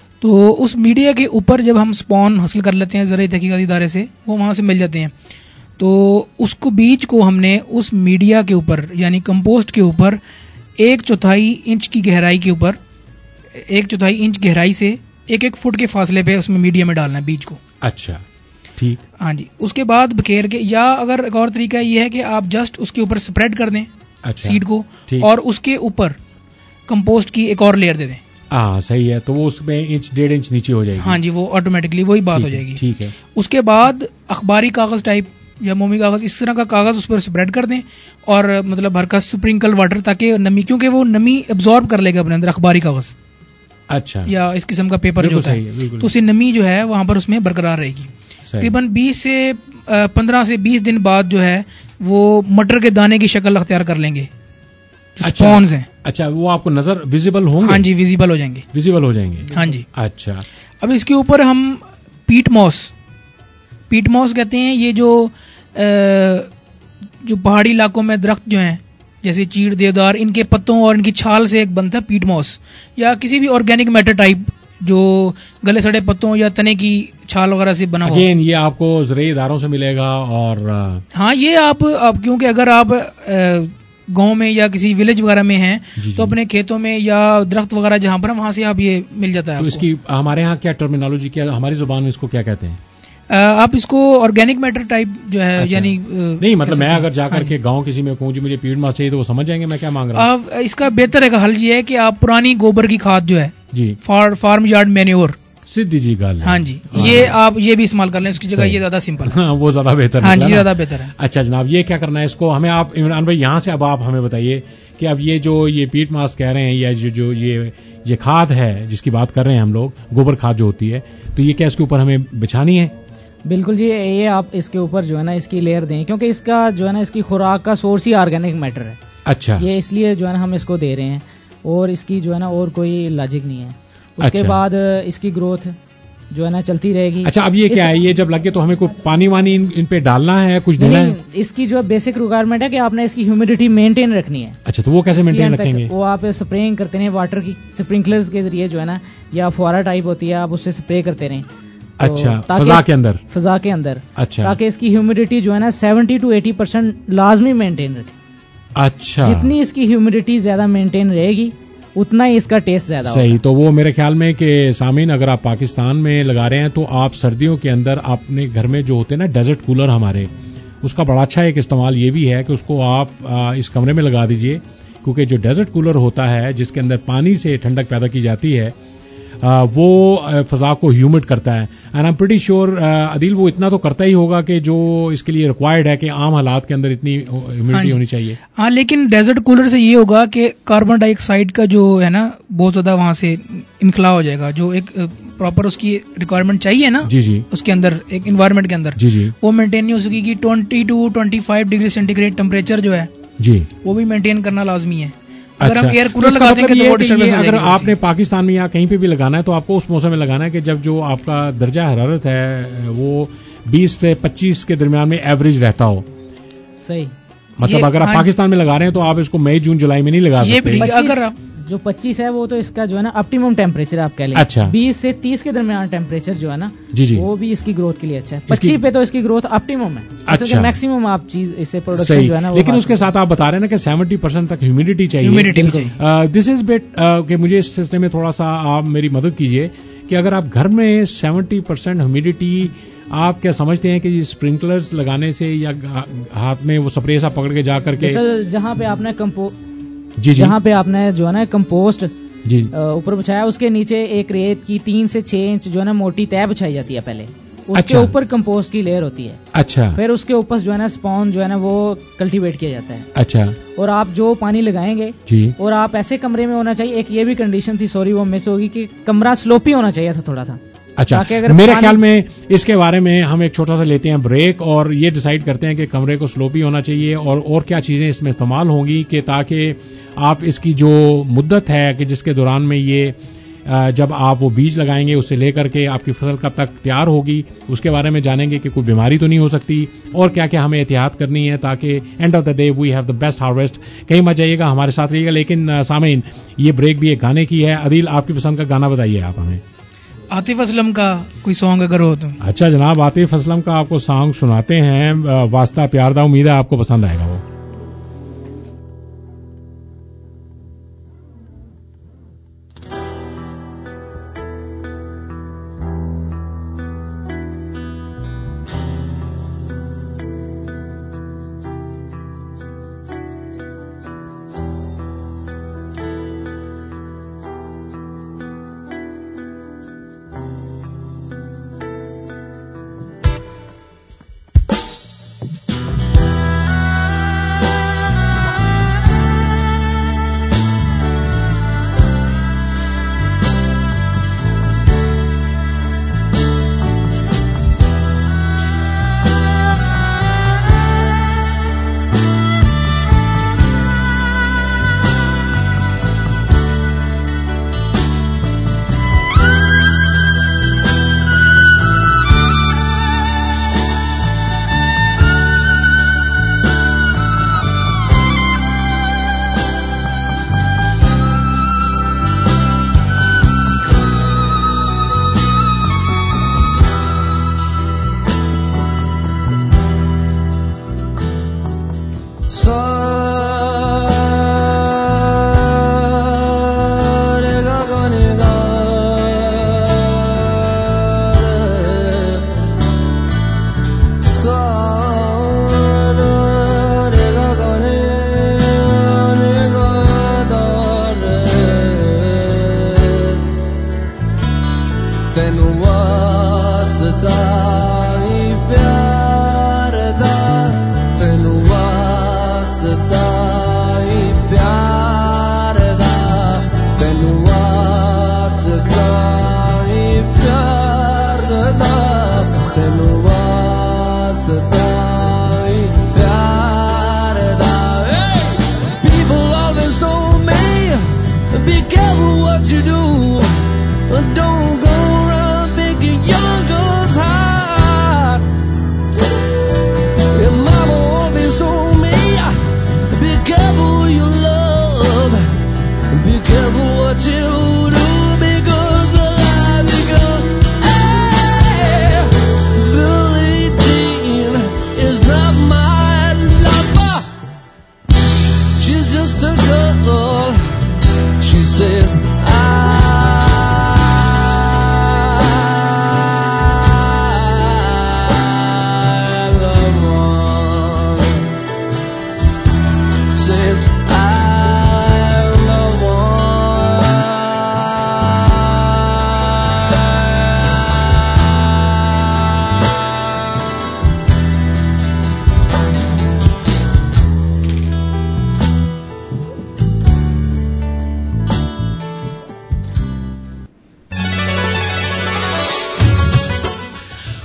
تو اس میڈیا کے اوپر جب ہم سپون حاصل کر لیتے ہیں زرعی تحقیقاتی ادارے سے, وہ وہاں سے مل جاتے ہیں, تو اس کو بیج کو ہم نے اس میڈیا کے اوپر یعنی کمپوسٹ کے اوپر ایک چوتھائی انچ کی گہرائی کے اوپر ایک چوتھائی انچ گہرائی سے ایک ایک فٹ کے فاصلے پہ اس میں میڈیا میں ڈالنا ہے بیج کو. اچھا ٹھیک. ہاں جی. اس کے بعد بکھیر کے, یا اگر ایک اور طریقہ یہ ہے کہ آپ جسٹ اس کے اوپر اسپریڈ کر دیں سیڈ کو, اور اس کے اوپر کمپوسٹ کی ایک اور لیئر دے دیں. ہاں صحیح ہے, تو وہ اس میں انچ ڈیڑھ انچ نیچے ہو جائے گی. ہاں جی, وہ آٹومیٹکلی وہی بات ہو جائے گی. ٹھیک ہے. اس کے بعد اخباری کاغذ ٹائپ یا مومی کاغذ, اس طرح کا کاغذ اس پر اسپریڈ کر دیں, اور مطلب ہلکا سپرنکل واٹر تاکہ نمی, کیونکہ وہ نمی ایبزارب کر لے گا اپنے اندر اخباری کاغذ. اچھا. یا اس قسم کا پیپر جو ہوتا ہے, تو اسے نمی جو ہے وہاں پر اس میں برقرار رہے گی. تقریباً بیس سے پندرہ سے بیس دن بعد جو ہے وہ مٹر کے دانے کی شکل اختیار کر لیں گے. اسپونز ہیں. اچھا, وہ آپ کو نظر ویزیبل ہوں گے؟ ہاں جی, ویزیبل ہو جائیں گے. ویزیبل ہو جائیں گے. ہاں جی. اچھا. اب اس کے اوپر ہم پیٹ موس پیٹ موس کہتے ہیں. یہ جو جو پہاڑی علاقوں میں درخت جو ہیں جیسے چیڑ دیودار, ان کے پتوں اور ان کی چھال سے ایک بنتا ہے پیٹ موس, یا کسی بھی آرگینک میٹر ٹائپ جو گلے سڑے پتوں یا تنے کی چھال وغیرہ سے بنا ہوا. اگین یہ آپ کو زرعی اداروں سے ملے گا. اور ہاں, یہ آپ کیونکہ اگر آپ گاؤں میں یا کسی ولیج وغیرہ میں ہیں جی تو اپنے کھیتوں میں یا درخت وغیرہ جہاں پر وہاں سے آپ یہ مل جاتا ہے. تو اس کی ہمارے ہاں کیا ٹرمینالوجی, کیا ہماری زبان میں اس کو کیا کہتے ہیں؟ آپ اس کو آرگینک میٹر ٹائپ جو ہے یعنی نہیں مطلب میں اگر جا کر کے گاؤں کسی میں کہوں جی مجھے پیڈ ماس چاہیے تو وہ سمجھ جائیں گے میں کیا مانگ رہا ہوں. اس کا بہتر ہے حل یہ ہے کہ آپ پرانی گوبر کی کھاد جو ہے جی فارم یارڈ مینیور سیدھی جی گل ہاں جی یہ آپ یہ بھی استعمال کر لیں اس کی جگہ یہ زیادہ سمپل ہاں وہ زیادہ بہتر ہاں جی زیادہ بہتر ہے. اچھا جناب یہ کیا کرنا ہے اس کو ہمیں آپ عمران بھائی یہاں سے اب آپ ہمیں بتائیے کہ اب یہ جو یہ پیٹ ماس کہہ رہے ہیں یا جو یہ یہ کھاد ہے جس کی بات کر رہے ہیں ہم لوگ گوبر کھاد جو ہوتی ہے تو یہ کیا اس کے اوپر ہمیں بچھانی ہے؟ بالکل جی یہ آپ اس کے اوپر جو ہے نا اس کی لیئر دیں کیونکہ اس کا جو ہے نا اس کی خوراک کا سورس ہی آرگینک میٹر ہے. اچھا یہ اس لیے جو ہے نا ہم اس کو دے رہے ہیں اور اس کی جو ہے نا اور کوئی لاجک نہیں ہے. اس کے بعد اس کی گروتھ جو ہے نا چلتی رہے گی. اچھا اب یہ کیا ہے یہ جب لگے تو ہمیں کوئی پانی وانی ان پہ ڈالنا ہے کچھ دینا ہے؟ اس کی جو بیسک ریکوائرمنٹ ہے کہ آپ نے اس کی ہیومیڈیٹی مینٹین رکھنی ہے. اچھا تو وہ کیسے مینٹین رکھیں گے؟ وہ آپ اسپرینگ کرتے ہیں واٹر کی اسپرنکلرز کے ذریعے جو ہے نا یا فوارہ ٹائپ ہوتی ہے آپ اس سے اسپرے کرتے رہیں. اچھا فضا کے اندر فضا کے اندر اچھا تاکہ اس کی ہیومیڈیٹی جو ہے نا سیونٹی ٹو ایٹی پرسینٹ لازمی مینٹین رکھے. اچھا جتنی اس کی ہیومیڈیٹی زیادہ مینٹین رہے گی اتنا ہی اس کا ٹیسٹ زیادہ ہوگا. صحیح. تو وہ میرے خیال میں کہ سامعین اگر آپ پاکستان میں لگا رہے ہیں تو آپ سردیوں کے اندر اپنے گھر میں جو ہوتے ہیں نا ڈیزرٹ کولر ہمارے اس کا بڑا اچھا ایک استعمال یہ بھی ہے کہ اس کو آپ اس کمرے میں لگا دیجئے کیونکہ جو ڈیزرٹ کولر ہوتا ہے جس کے اندر پانی سے ٹھنڈک پیدا کی جاتی ہے وہ فضا کو ہیومڈ کرتا ہے. And I am pretty sure Adeel وہ اتنا تو کرتا ہی ہوگا کہ جو اس کے لیے ریکوائرڈ ہے کہ عام حالات کے اندر اتنی ہیومیڈیٹی ہونی چاہیے. ہاں لیکن ڈیزرٹ کولر سے یہ ہوگا کہ کاربن ڈائی آکسائڈ کا جو ہے نا بہت زیادہ وہاں سے انخلا ہو جائے گا جو ایک پراپر اس کی ریکوائرمنٹ چاہیے نا جی جی اس کے اندر ایک انوائرمنٹ کے اندر جی جی وہ مینٹین نہیں ہو سکے گی. Twenty to twenty five degree centigrade temperature جو ہے جی وہ بھی مینٹین کرنا لازمی ہے. اگر ہم ایئر کولر لگا دیں گے تو اگر آپ نے پاکستان میں یا کہیں پہ بھی لگانا ہے تو آپ کو اس موسم میں لگانا ہے کہ جب جو آپ کا درجہ حرارت ہے وہ بیس سے پچیس کے درمیان میں ایوریج رہتا ہو. صحیح. مطلب اگر آپ پاکستان میں لگا رہے ہیں تو آپ اس کو مئی جون جولائی میں نہیں لگا سکتے. اگر جو پچیس ہے وہ تو اس کا جو ہے نا اپٹیمم ٹیمپریچر آپ کہہ لیں. اچھا. بیس سے تیس کے درمیان ٹیمپریچر جو ہے نا جی جی وہ بھی اس کی گروتھ کے لیے اچھا ہے. پچیس پہ تو اس کی گروتھ اپٹیمم ہے. اچھا میکسیمم آپ چیز اس سے پروڈکشن جو ہے نا لیکن اس کے ساتھ آپ بتا رہے ہیں نا کہ سیونٹی پرسینٹ تک ہیومیڈیٹی چاہیے. دس از بیٹ کہ مجھے اس سلسلے میں تھوڑا سا آپ میری مدد کیجیے کہ اگر آپ گھر میں سیونٹی پرسینٹ ہیومیڈیٹی آپ کیا سمجھتے ہیں کہ یہ اسپرنکلرز لگانے سے یا ہاتھ میں وہ سپرے سا پکڑ کے جا کر کے جہاں پہ آپ نے کمپو جی جہاں پہ آپ نے جو ہے نا کمپوسٹ جی اوپر بچھایا اس کے نیچے ایک ریت کی تین سے چھ انچ جو ہے نا موٹی تہ بچھائی جاتی ہے پہلے اس اچھا. کے اوپر کمپوسٹ کی لیئر ہوتی ہے. اچھا. پھر اس کے اوپر جو ہے نا اسپون جو ہے نا وہ کلٹیویٹ کیا جاتا ہے. اچھا. اور آپ جو پانی لگائیں گے جی اور آپ ایسے کمرے میں ہونا چاہیے. ایک یہ بھی کنڈیشن تھی سوری وہ مس ہوگی کہ کمرہ سلوپی ہونا چاہیے تھا تھوڑا تھا. اچھا میرے خیال میں اس کے بارے میں ہم ایک چھوٹا سا لیتے ہیں بریک اور یہ ڈیسائیڈ کرتے ہیں کہ کمرے کو سلوپی ہونا چاہیے اور اور کیا چیزیں اس میں استعمال ہوں گی کہ تاکہ آپ اس کی جو مدت ہے کہ جس کے دوران میں یہ جب آپ وہ بیج لگائیں گے اس سے لے کر کے آپ کی فصل کب تک تیار ہوگی اس کے بارے میں جانیں گے کہ کوئی بیماری تو نہیں ہو سکتی اور کیا کیا ہمیں احتیاط کرنی ہے تاکہ end of the day we have the best harvest. کہیں مت جائیے گا ہمارے ساتھ رہیے گا. لیکن سامعین یہ بریک بھی ایک گانے کی ہے. عدیل آپ کی پسند کا گانا بتائیے آپ ہمیں. عاطف اسلم کا کوئی سانگ اگر ہو تو. اچھا جناب عاطف اسلم کا آپ کو سانگ سناتے ہیں واسطہ پیار دا. امید ہے آپ کو پسند آئے گا وہ.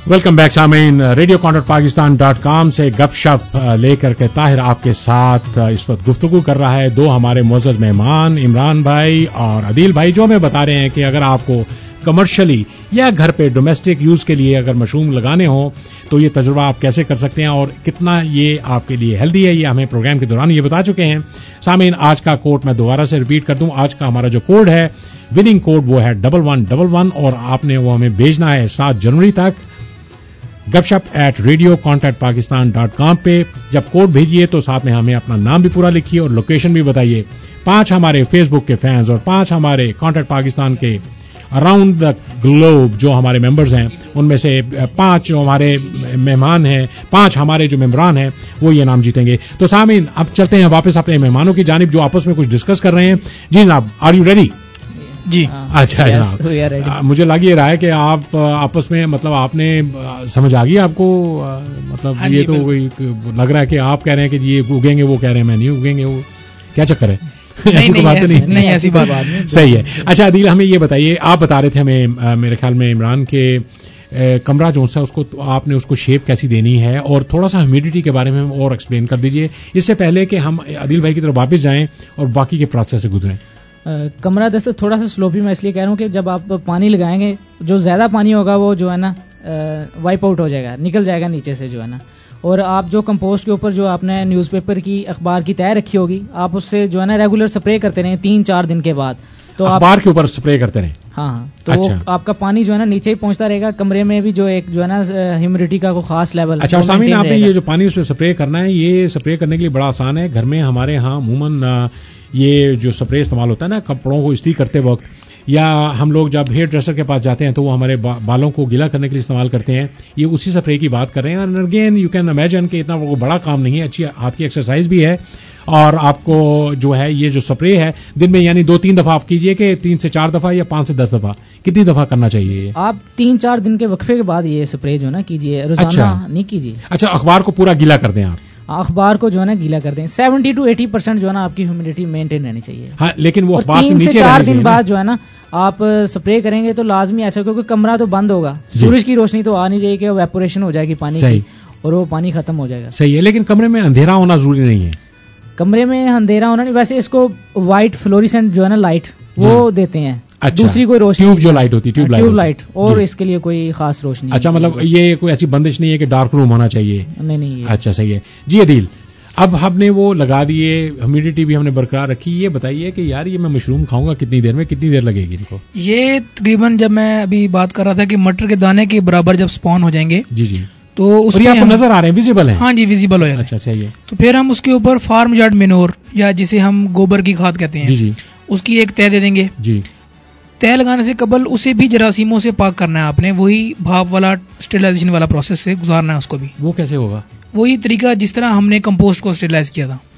Welcome back Sameen, radio contact Pakistan dot com से गपशप लेकर के ताहिर आपके साथ इस वक्त गुफ्तगू कर रहा है। दो हमारे मोअज़्ज़ज़ मेहमान इमरान भाई और अदील भाई, जो हमें बता रहे हैं कि अगर आपको कमर्शियली या घर पे डोमेस्टिक यूज के लिए अगर मशरूम लगाने हो तो ये तजुर्बा आप कैसे कर सकते हैं और कितना ये आपके लिए हेल्दी है, ये हमें प्रोग्राम के दौरान ये बता चुके हैं। सामीन, आज का कोड मैं दोबारा से रिपीट कर दूं। आज का हमारा जो कोड है, विनिंग कोड, वो है डबल वन डबल वन और आपने वो हमें भेजना है सात जनवरी तक Gupshup at radio contact Pakistan dot com पे। जब कोड भेजिए तो साथ में हमें अपना नाम भी पूरा लिखिए और लोकेशन भी बताइए। पांच हमारे फेसबुक के फैंस और पांच हमारे कॉन्टैक्ट पाकिस्तान के अराउंड द ग्लोब जो हमारे मेंबर्स हैं, उनमें से पांच जो हमारे मेहमान हैं, पांच हमारे जो मेंबरान हैं, वो ये नाम जीतेंगे। तो सामीन, अब चलते हैं वापस अपने मेहमानों की जानिब जो आपस में कुछ डिस्कस कर रहे हैं। जी जनाब, आर यू रेडी? जी अच्छा जनाब, मुझे लग ये रहा है कि आप आपस में मतलब आपने समझ आ गई आपको, मतलब ये तो कोई लग रहा है कि आप कह रहे हैं कि ये उगेंगे, वो कह रहे हैं मैं नहीं उगेंगे, वो क्या चक्कर है? ऐसी कोई बात नहीं, नहीं ऐसी बात नहीं। सही है। अच्छा अदील, हमें ये बताइए, आप बता रहे थे हमें मेरे ख्याल में इमरान के कमरा जो सा उसको आपने उसको शेप कैसी देनी है और थोड़ा सा ह्यूमिडिटी के बारे में और एक्सप्लेन कर दीजिए इससे पहले कि हम अदील भाई की तरफ वापस जाएं और बाकी के प्रोसेस से गुजरें। Uh, कमरा दरअसल थोड़ा सा स्लोपी मैं इसलिए कह रहा हूँ कि जब आप पानी लगाएंगे, जो ज्यादा पानी होगा वो जो है ना वाइप आउट हो जाएगा, निकल जाएगा नीचे से जो है ना। और आप जो कंपोस्ट के ऊपर जो आपने न्यूज़पेपर की अखबार की तय रखी होगी, आप उससे जो है ना रेगुलर स्प्रे करते रहे तीन चार दिन के बाद, तो अखबार के ऊपर स्प्रे करते रहे। हाँ हाँ, तो अच्छा। आपका पानी जो है ना नीचे ही पहुंचता रहेगा, कमरे में भी जो एक जो है ना ह्यूमिडिटी का को खास लेवल। अच्छा सामीन, आपने ये जो पानी उसमें स्प्रे करना है, ये स्प्रे करने के लिए बड़ा आसान है। घर में हमारे यहाँ अमूमन ये जो स्प्रे इस्तेमाल होता है ना कपड़ों को इस्त्री करते वक्त, या हम लोग जब हेयर ड्रेसर के पास जाते हैं तो वो हमारे बा, बालों को गीला करने के लिए इस्तेमाल करते हैं, ये उसी स्प्रे की बात कर रहे हैं। और अगेन यू कैन इमेजिन कि इतना वो बड़ा काम नहीं है, अच्छी हाथ की एक्सरसाइज भी है। और आपको जो है ये जो स्प्रे है दिन में यानी दो तीन दफा आप कीजिए कि तीन से चार दफा या पांच से दस दफा, कितनी दफा करना चाहिए? आप तीन चार दिन के वक्फे के बाद ये स्प्रे जो ना कीजिए, रोजाना अच्छा। नहीं कीजिए। अच्छा, अखबार को पूरा गीला कर दें आप? अखबार को जो है ना गीला कर दें। सेवेंटी टू एटी परसेंट जो है ना आपकी ह्यूमिडिटी मेंटेन रहनी चाहिए। हाँ, लेकिन वो अखबार से नीचे नीचे चार दिन बाद जो है ना आप स्प्रे करेंगे तो लाजमी ऐसा, क्योंकि कमरा तो बंद होगा, सूरज की रोशनी तो आ नहीं रही कि वेपोरेशन हो जाएगी पानी की और वो पानी खत्म हो जाएगा। सही है, लेकिन कमरे में अंधेरा होना जरूरी नहीं है। कमरे में अंधेरा होना नहीं, वैसे इसको व्हाइट फ्लोरिसेंट जो है ना लाइट वो देते हैं। अच्छा, दूसरी कोई रोशनी, ट्यूब जो लाइट होती है, ट्यूब लाइट, ट्यूब लाइट, और इसके लिए कोई खास रोशनी। अच्छा, मतलब ये कोई ऐसी बंदिश नहीं है कि डार्क रूम होना चाहिए? नहीं नहीं। अच्छा सही है जी। अदील, अब हमने वो लगा दिए, ह्यूमिडिटी भी हमने बरकरार रखी, ये बताइए कि यार ये मैं मशरूम खाऊंगा कितनी देर में, कितनी देर लगेगी इनको? ये तकरीबन, जब मैं अभी बात कर रहा था कि मटर के दाने के बराबर जब स्पॉन हो जाएंगे, जी जी, तो उसमें आपको नजर आ रहे हैं, विजिबल है? हाँ जी, विजिबल हो। अच्छा सही है। तो फिर हम उसके ऊपर फार्म यार्ड मेनोर, या जिसे हम गोबर की खाद कहते हैं, जी जी, उसकी एक तय दे देंगे जी। तय लगाने से कबल उसे भी जरासीमों से पाक करना है आपने, वही भाप वाला स्टेरिलाइजेशन वाला प्रोसेस से गुजारना है उसको भी। वो कैसे होगा? वही तरीका जिस तरह हमने कंपोस्ट को स्टेरिलाइज किया था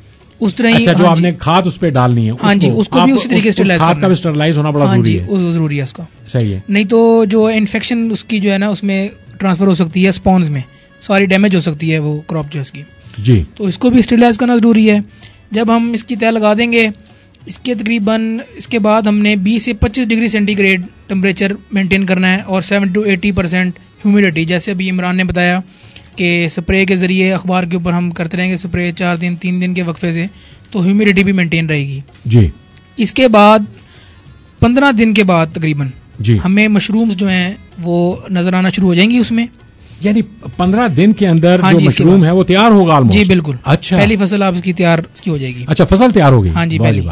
उस तरह ही। अच्छा, जो आपने खाद उस पर डालनी है, हाँ जी, उसको भी उसी तरीके से स्टेरिलाइज करना है। खाद का भी स्टेरिलाइज होना बड़ा जरूरी है। जरूरी है उसका। सही है, नहीं तो जो इन्फेक्शन उसकी जो है ना उसमें ट्रांसफर हो सकती है, स्पॉन्स में सारी डैमेज हो सकती है वो क्रॉप जो है इसकी जी। तो इसको भी स्टेरिलाइज करना जरूरी है। जब हम इसकी तय लगा देंगे, इसके तकरीबन इसके बाद हमने बीस से पच्चीस डिग्री सेंटीग्रेड टेम्परेचर मेंटेन करना है और seven to eighty percent humidity. जैसे अभी इमरान ने बताया कि स्प्रे के जरिए अखबार के ऊपर हम करते रहेंगे स्प्रे चार दिन तीन दिन के वक्फे से, तो ह्यूमिडिटी भी मेंटेन रहेगी जी। इसके बाद पंद्रह दिन के बाद तकरीबन जी हमें मशरूम्स जो हैं वो नजर आना शुरू हो जाएंगी उसमें, यानी पंद्रह दिन के अंदर हाँ जो मशरूम है वो तैयार होगा ऑलमोस्ट? जी बिल्कुल। अच्छा, पहली फसल आप इसकी तैयार इसकी हो जाएगी। अच्छा, फसल तैयार हो गई? हाँ जी, पहली।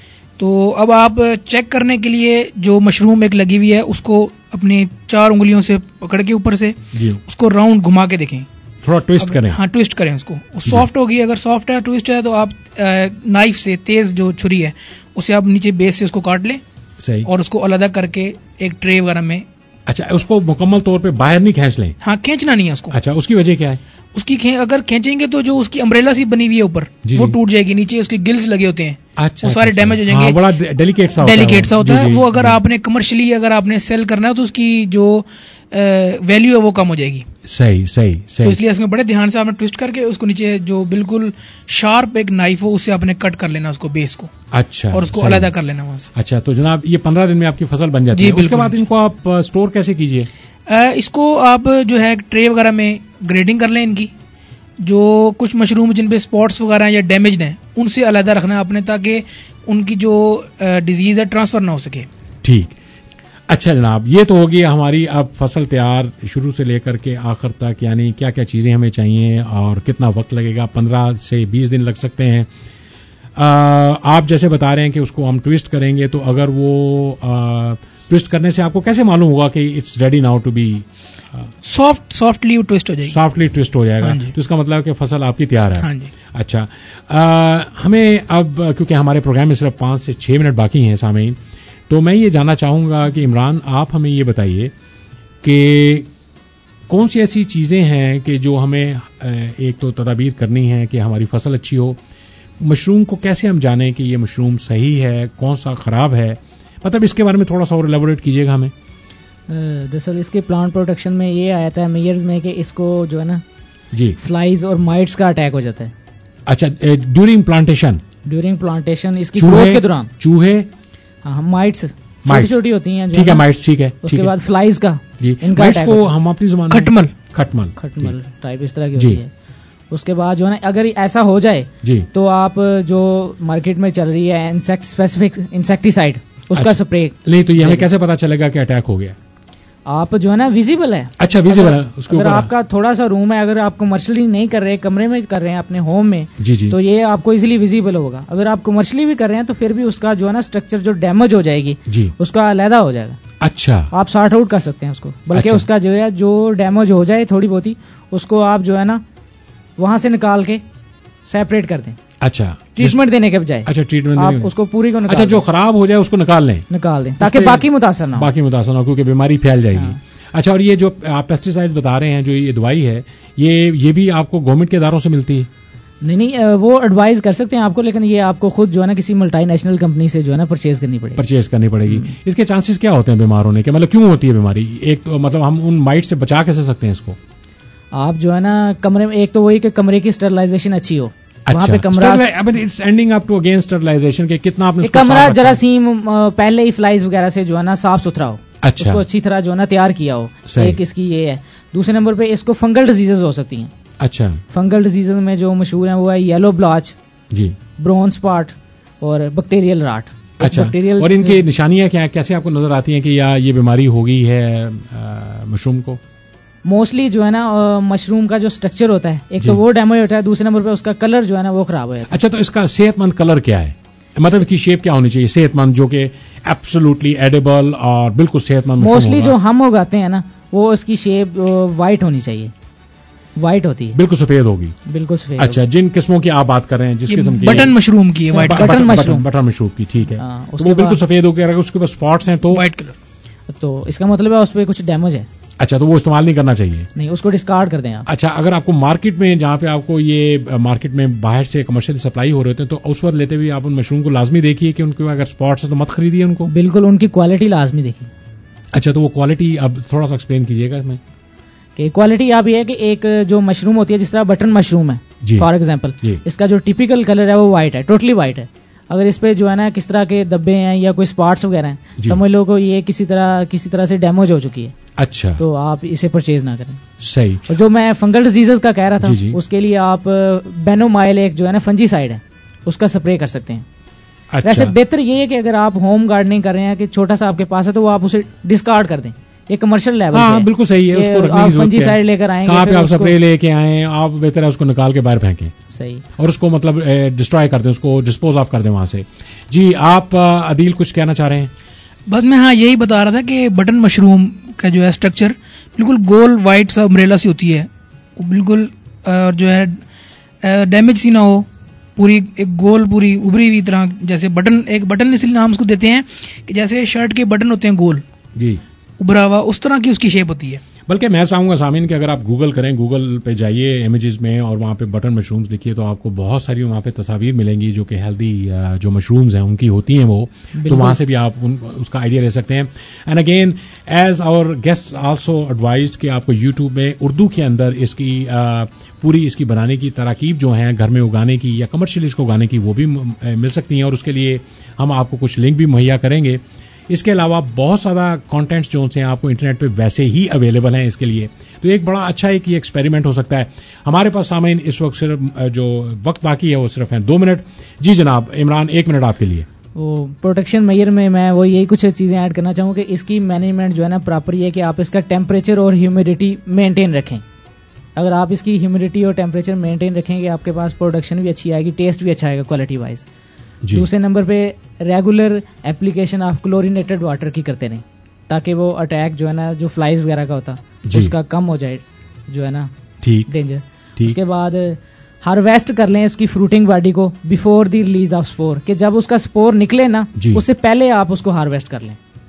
तो अब आप चेक करने के लिए जो मशरूम एक लगी हुई है उसको अपनी चार उंगलियों से पकड़ के ऊपर से जी उसको राउंड घुमा के देखें, थोड़ा ट्विस्ट करें। हाँ, ट्विस्ट करें उसको। सॉफ्ट होगी, अगर सॉफ्ट है ट्विस्ट है तो आप नाइफ से, तेज जो छुरी है उसे आप नीचे बेस से उसको काट लें सही, और उसको अलग करके एक ट्रे वगैरह में। अच्छा, उसको मुकम्मल तौर पे बाहर नहीं खींच लें? हाँ, खींचना नहीं है उसको। अच्छा, उसकी वजह क्या है? उसकी खे, अगर खींचेंगे तो जो उसकी अम्ब्रेला सी बनी हुई है ऊपर वो टूट जाएगी, नीचे उसके गिल्स लगे होते हैं अच्छा, वो सारे अच्छा, डैमेज हो जाएंगे। हाँ, बड़ा डेलिकेट सा डेलिकेट सा होता है वो। अगर आपने कमर्शियली अगर आपने सेल करना है तो उसकी जो वैल्यू है वो कम हो जाएगी। सही सही सही। तो इसलिए इसमें बड़े ध्यान से आपने ट्विस्ट करके उसको नीचे जो बिल्कुल शार्प एक नाइफ हो उससे आपने कट कर लेना उसको बेस को। अच्छा, और उसको अलग कर लेना वहां से। अच्छा, तो जनाब ये पंद्रह दिन में आपकी फसल बन जाती है, उसके बाद इनको आप स्टोर कैसे कीजिए? اس کو آپ جو ہے ٹرے وغیرہ میں گریڈنگ کر لیں ان کی. جو کچھ مشروم جن پہ اسپاٹس وغیرہ یا ڈیمیجڈ ہیں ان سے علیحدہ رکھنا ہے اپنے, تاکہ ان کی جو ڈیزیز ہے ٹرانسفر نہ ہو سکے. ٹھیک. اچھا جناب, یہ تو ہوگی ہماری اب فصل تیار شروع سے لے کر کے آخر تک, یعنی کیا کیا چیزیں ہمیں چاہیے اور کتنا وقت لگے گا. پندرہ سے بیس دن لگ سکتے ہیں. آپ جیسے بتا رہے ہیں کہ اس کو ہم ٹویسٹ کریں گے, تو اگر وہ ٹویسٹ کرنے سے آپ کو کیسے معلوم ہوگا کہ it's ready now to be soft softly twist ہو جائے گی. سافٹلی ٹویسٹ ہو جائے گا, تو اس کا مطلب ہے کہ فصل آپ کی تیار ہے. ہاں جی. اچھا, ہمیں اب کیونکہ ہمارے پروگرام میں صرف پانچ سے چھ منٹ باقی ہیں سامعین, تو میں یہ جاننا چاہوں گا کہ عمران آپ ہمیں یہ بتائیے کہ کون سی ایسی چیزیں ہیں کہ جو ہمیں ایک تو تدابیر کرنی ہے کہ ہماری فصل اچھی ہو. مشروم کو کیسے ہم جانیں کہ یہ مشروم صحیح ہے, کون سا خراب ہے, مطلب اس کے بارے میں تھوڑا سا اور ایلیبوریٹ کیجیے گا ہمیں. دراصل اس کے پلانٹ پروٹیکشن میں یہ آیا تھا میئرز میں کہ اس کو جو ہے نا جی فلائز اور مائٹس کا اٹیک ہو جاتا ہے. اچھا, ڈیورنگ پلانٹیشن ڈیورنگ پلانٹیشن اس کی گروتھ کے دوران چوہے, ہاں مائٹس چھوٹی چھوٹی ہوتی ہیں, ٹھیک ہے, مائٹس ٹھیک ہے. اس کے بعد فلائز کا, جی ان کا مائٹس کو ہم اپنی زبان میں کھٹمل کھٹمل کھٹمل ٹائپ اس طرح کی ہوتی ہے. اس کے بعد جو ہے نا اگر ایسا ہو جائے جی تو آپ جو مارکیٹ میں چل رہی ہے انسیکٹ اسپیسیفک انسیکٹیسائڈ اس کا سپرے. نہیں تو یہ ہمیں کیسے پتا چلے گا کہ اٹیک ہو گیا؟ آپ جو ہے نا ویزیبل ہے. اچھا ویزیبل ہے. اس کے اگر آپ کا تھوڑا سا روم ہے, اگر آپ کمرشلی نہیں کر رہے, کمرے میں کر رہے ہیں اپنے ہوم میں, جی جی, تو یہ آپ کو ایزیلی ویزیبل ہوگا. اگر آپ کمرشلی بھی کر رہے ہیں تو پھر بھی اس کا جو ہے نا اسٹرکچر جو ڈیمیج ہو جائے گی جی اس کا علیحدہ ہو جائے گا. اچھا, آپ سارٹ آؤٹ کر سکتے ہیں اس کو, بلکہ اس کا جو ہے جو ڈیمیج ہو جائے تھوڑی بہت ہی اس کو آپ جو ہے نا وہاں سے نکال کے سیپریٹ کر دیں. اچھا, ٹریٹمنٹ دینے کے بجائے. اچھا, ٹریٹمنٹ آپ اس کو پوری کو نکال, اچھا جو خراب ہو جائے اس کو نکال لیں, نکال دیں تاکہ باقی متاثر نہ ہو. باقی متاثر نہ ہو کیونکہ بیماری پھیل جائے گی. اچھا, اور یہ جو آپ پیسٹی سائڈ بتا رہے ہیں, جو یہ دوائی ہے, یہ یہ بھی آپ کو گورنمنٹ کے اداروں سے ملتی ہے؟ نہیں نہیں, وہ ایڈوائز کر سکتے ہیں آپ کو, لیکن یہ آپ کو خود جو ہے نا کسی ملٹی نیشنل کمپنی سے جو ہے نا پرچیز کرنی پڑے گی. پرچیز کرنی پڑے گی. اس کے چانسز کیا ہوتے ہیں بیمار ہونے کے, مطلب کیوں ہوتی ہے بیماری؟ ایک تو مطلب ہم ان مائٹ سے بچا کیسے سکتے ہیں اس کو؟ آپ جو ہے نا کمرے میں, ایک تو وہی کہ کمرے کی اسٹرلائزیشن اچھی ہو. وہاں پہ کتنا کمرہ جراثیم پہلے ہی فلائز وغیرہ سے جو ہے نا صاف ستھرا ہو, اس کو اچھی طرح جو ہے نا تیار کیا ہو. ایک اس کی یہ ہے. دوسرے نمبر پہ اس کو فنگل ڈیزیز ہو سکتی ہیں. اچھا, فنگل ڈیزیز میں جو مشہور ہیں وہ ہے یلو بلاچ, جی, برون اسپاٹ اور بیکٹیریل راٹ. اچھا, اور ان کی نشانیاں کیا, کیسے آپ کو نظر آتی ہیں کہ یا یہ بیماری ہو گئی ہے مشروم کو؟ موسٹلی جو ہے نا مشروم کا جو اسٹرکچر ہوتا ہے, ایک تو وہ ڈیمیج ہوتا ہے, دوسرے نمبر پہ اس کا کلر جو ہے نا وہ خراب ہو جاتا ہے. اچھا, تو اس کا صحت مند کلر کیا ہے, مطلب اس کی شیپ کیا ہونی چاہیے صحت مند, جو کہ ایبسولوٹلی ایڈیبل اور بالکل صحت مند؟ موسٹلی جو ہم اگاتے ہیں نا وہ اس کی شیپ وائٹ ہونی چاہیے, وائٹ ہوتی ہے, بالکل سفید ہوگی, بالکل سفید. اچھا, جن قسموں کی آپ بات کر رہے ہیں, جس قسم کی بٹن مشروم کی, بٹن مشروم بٹن مشروم کی, ٹھیک ہے, وہ بالکل سفید ہوگی. اگر اس کے پاس اسپاٹس ہیں تو وائٹ کلر, تو اس کا مطلب ہے اس پہ کچھ ڈیمیج ہے. اچھا, تو وہ استعمال نہیں کرنا چاہیے؟ نہیں, اس کو ڈسکارڈ کر دیں آپ. اچھا, اگر آپ کو مارکیٹ میں, جہاں پہ آپ کو یہ مارکیٹ میں باہر سے کمرشل سپلائی ہو رہے ہوتے ہیں, تو اس وقت لیتے ہوئے آپ ان مشروم کو لازمی دیکھیے کہ ان کے اگر اسپاٹس ہیں تو مت خریدیے ان کو. بالکل, ان کی کوالٹی لازمی دیکھیے. اچھا, تو وہ کوالٹی اب تھوڑا سا ایکسپلین کیجیے گا اس میں. کہ کوالٹی آپ یہ ہے کہ ایک جو مشروم ہوتی ہے, جس طرح بٹن مشروم ہے فار ایگزامپل, اس کا جو ٹیپیکل کلر ہے وہ وائٹ ہے, ٹوٹلی وائٹ ہے. اگر اس پہ جو ہے نا کس طرح کے دبے ہیں یا کوئی اسپاٹس وغیرہ ہیں, سمجھ لو کو یہ کسی طرح کسی طرح سے ڈیمیج ہو چکی ہے. اچھا, تو آپ اسے پرچیز نہ کریں. صحیح. اور جو میں فنگل ڈیزیز کا کہہ رہا تھا, اس کے لیے آپ بینومائل ایک جو ہے نا فنجی سائڈ ہے, اس کا سپرے کر سکتے ہیں. ویسے بہتر یہ ہے کہ اگر آپ ہوم گارڈننگ کر رہے ہیں کہ چھوٹا سا آپ کے پاس ہے, تو وہ آپ اسے ڈسکارڈ کر دیں. یہ کمرشل لیول ہاں بالکل صحیح ہے, اس کو رکھنے کی ضرورت فنجی سائڈ لے کر آئیں گے, کہاں پہ آپ سپرے لے کے آئیں, آپ بہتر ہے اس کو نکال کے باہر پھینکیں. صحیح, اور اس کو مطلب ڈسٹرائے کر دیں, اس کو ڈسپوز آف کر دیں وہاں سے. جی, آپ عدیل کچھ کہنا چاہ رہے ہیں؟ بس میں ہاں یہی بتا رہا تھا کہ بٹن مشروم کا جو ہے اسٹرکچر بالکل گول وائٹ سا امبریلا سی ہوتی ہے, بالکل جو ہے ڈیمیج سی نہ ہو, پوری ایک گول پوری ابری ہوئی طرح, جیسے بٹن, ایک بٹن اس لیے نام اس کو دیتے ہیں کہ جیسے شرٹ کے بٹن ہوتے ہیں گول, جی, ابھرا ہوا, اس طرح کی اس کی شیپ ہوتی ہے. بلکہ میں چاہوں گا سامعین کہ اگر آپ گوگل کریں, گوگل پہ جائیے امیجز میں, اور وہاں پہ بٹن مشرومز دیکھیے, تو آپ کو بہت ساری وہاں پہ تصاویر ملیں گی جو کہ ہیلدی جو مشرومز ہیں ان کی ہوتی ہیں وہ, تو وہاں سے بھی آپ ان اس کا آئیڈیا لے سکتے ہیں. And again as our guest also advised کہ آپ کو یوٹیوب میں اردو کے اندر اس کی پوری اس کی بنانے کی تراکیب جو ہیں گھر میں اگانے کی یا کمرشلی اس کو اگانے کی, وہ بھی مل سکتی ہیں, اور اس کے لیے ہم آپ کو کچھ لنک بھی مہیا کریں گے. اس کے علاوہ بہت زیادہ کانٹینٹس جو ہیں آپ کو انٹرنیٹ پہ ویسے ہی اویلیبل ہیں اس کے لیے. تو ایک بڑا اچھا ایک یہ ایکسپیریمنٹ ہو سکتا ہے. ہمارے پاس سامعین اس وقت صرف جو وقت باقی ہے وہ صرف ہیں دو منٹ. جی جناب عمران ایک منٹ آپ کے لیے. وہ پروٹیکشن میئر میں میں وہ یہی کچھ چیزیں ایڈ کرنا چاہوں کہ اس کی مینجمنٹ جو ہے نا پراپر یہ ہے کہ آپ اس کا ٹیمپریچر اور ہیومیڈیٹی مینٹین رکھیں. اگر آپ اس کی ہیومیڈیٹی اور ٹیمپریچر مینٹین رکھیں گے آپ کے پاس پروڈکشن بھی اچھی آئے گی, ٹیسٹ بھی اچھا آئے گا کوالٹی وائز. جی. دوسرے نمبر پہ ریگولر اپلیکیشن آپ کلورینیٹڈ واٹر کی کرتے رہیں تاکہ وہ اٹیک جو ہے نا جو فلائز وغیرہ کا ہوتا جی. اس کا کم ہو جائے جو ہے نا ڈینجر. اس کے بعد ہارویسٹ کر لیں اس کی فروٹنگ باڈی کو before the release of spore, کہ جب اس کا سپور نکلے نا جی. اس سے پہلے آپ اس کو ہارویسٹ کر لیں.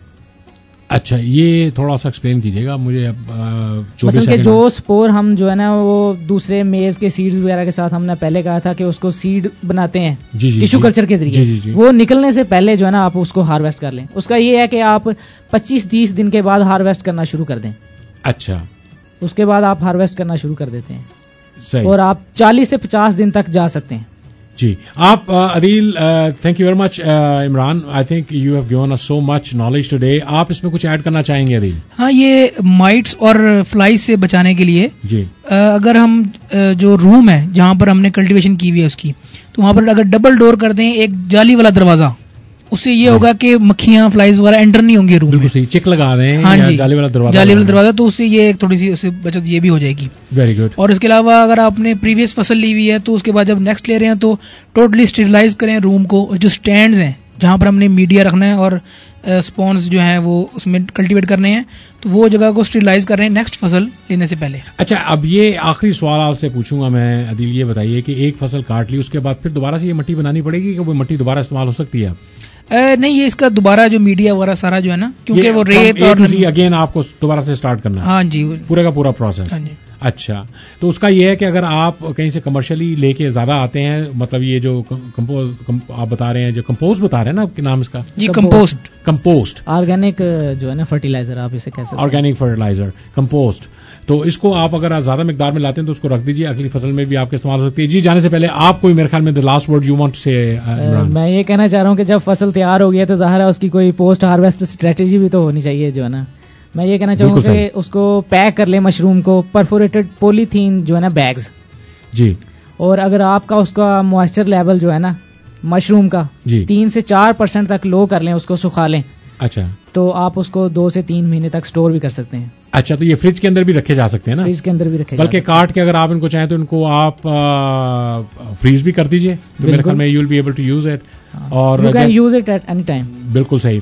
اچھا یہ تھوڑا سا ایکسپلین کیجیے گا مجھے. مثلا کہ جو سپور ہم جو ہے نا وہ دوسرے میز کے سیڈز وغیرہ کے ساتھ ہم نے پہلے کہا تھا کہ اس کو سیڈ بناتے ہیں ٹیشو کلچر کے ذریعے, وہ نکلنے سے پہلے جو ہے نا آپ اس کو ہارویسٹ کر لیں. اس کا یہ ہے کہ آپ پچیس تیس دن کے بعد ہارویسٹ کرنا شروع کر دیں. اچھا اس کے بعد آپ ہارویسٹ کرنا شروع کر دیتے ہیں اور آپ چالیس سے پچاس دن تک جا سکتے ہیں. جی آپ Adeel thank you very much. Imran I think you have given us so much knowledge today. آپ اس میں کچھ ایڈ کرنا چاہیں گے عدیل؟ ہاں یہ مائٹس اور فلائز سے بچانے کے لیے جی اگر ہم جو روم ہے جہاں پر ہم نے کلٹیویشن کی ہوئی ہے اس کی, تو وہاں پر اگر ڈبل ڈور کر دیں ایک جالی والا دروازہ, اس سے یہ ہوگا کہ مکھیاں فلائز وغیرہ انٹر نہیں ہوں گی روم میں. چک لگا دیں ہاں جی جالی والا دروازہ جالی والا دروازہ, تو اس سے یہ تھوڑی سی اس سے بچت یہ بھی ہو جائے گی. Very good. اور اس کے علاوہ اگر آپ نے پریویس فصل لی ہوئی ہے تو اس کے بعد جب نیکسٹ لے رہے ہیں تو ٹوٹلی اسٹیریلائز کریں روم کو. اور جو اسٹینڈز ہیں جہاں پر ہم نے میڈیا رکھنا ہے اور اسپونس جو ہیں وہ اس میں کلٹیویٹ کرنے ہیں, تو وہ جگہ کو اسٹیریلائز کر رہے ہیں نیکسٹ فصل لینے سے پہلے. اچھا اب یہ آخری سوال آپ سے پوچھوں گا میں عدیل, یہ بتائیے کہ ایک فصل کاٹ لی اس کے بعد پھر دوبارہ سے یہ مٹی بنانی پڑے گی کہ وہ مٹی دوبارہ استعمال ہو سکتی ہے؟ نہیں یہ اس کا دوبارہ جو میڈیا وغیرہ سارا جو ہے نا کیونکہ وہ ریت اور اگین آپ کو دوبارہ سے اسٹارٹ کرنا ہے. ہاں جی پورے کا پورا پروسیس. اچھا تو اس کا یہ ہے کہ اگر آپ کہیں سے کمرشلی لے کے زیادہ آتے ہیں, مطلب یہ جو کمپوز آپ بتا رہے ہیں جو کمپوز بتا رہے ہیں نا آپ کے نام اس کا جی کمپوسٹ کمپوسٹ آرگینک جو ہے نا فرٹیلائزر آپ اسے کہہ سکتے ہیں آرگینک فرٹیلائزر کمپوسٹ. تو اس کو آپ اگر زیادہ مقدار میں لاتے ہیں تو اس کو رکھ دیجیے, اگلی فصل میں بھی آپ کے استعمال ہو سکتی ہے. جی جانے سے پہلے آپ کو میرے خیال میں لاسٹ ورڈ یو وانٹ سے میں یہ کہنا چاہ رہا ہوں کہ جب فصل تیار ہو گیا تو ظاہر ہے اس کی کوئی پوسٹ ہارویسٹ اسٹریٹجی بھی تو ہونی چاہیے جو ہے نا. میں یہ کہنا چاہوں گا کہ اس کو پیک کر لیں مشروم کو پرفوریٹڈ پولی تھین جو ہے نا بیگز جی. اور اگر آپ کا اس کا موئسچر لیول جو ہے نا مشروم کا جی تین سے چار پرسینٹ تک لو کر لیں, اس کو سکھا لیں. اچھا تو آپ اس کو دو سے تین مہینے تک اسٹور بھی کر سکتے ہیں. اچھا تو یہ فریج کے اندر بھی رکھے جا سکتے ہیں نا؟ فریج کے اندر بھی رکھے, بلکہ کاٹ کے اگر آپ ان کو چاہیں تو ان کو آپ فریز بھی کر دیجئے تو میرے خیال میں you will be able to use it. اور you can use it at any time. بالکل صحیح.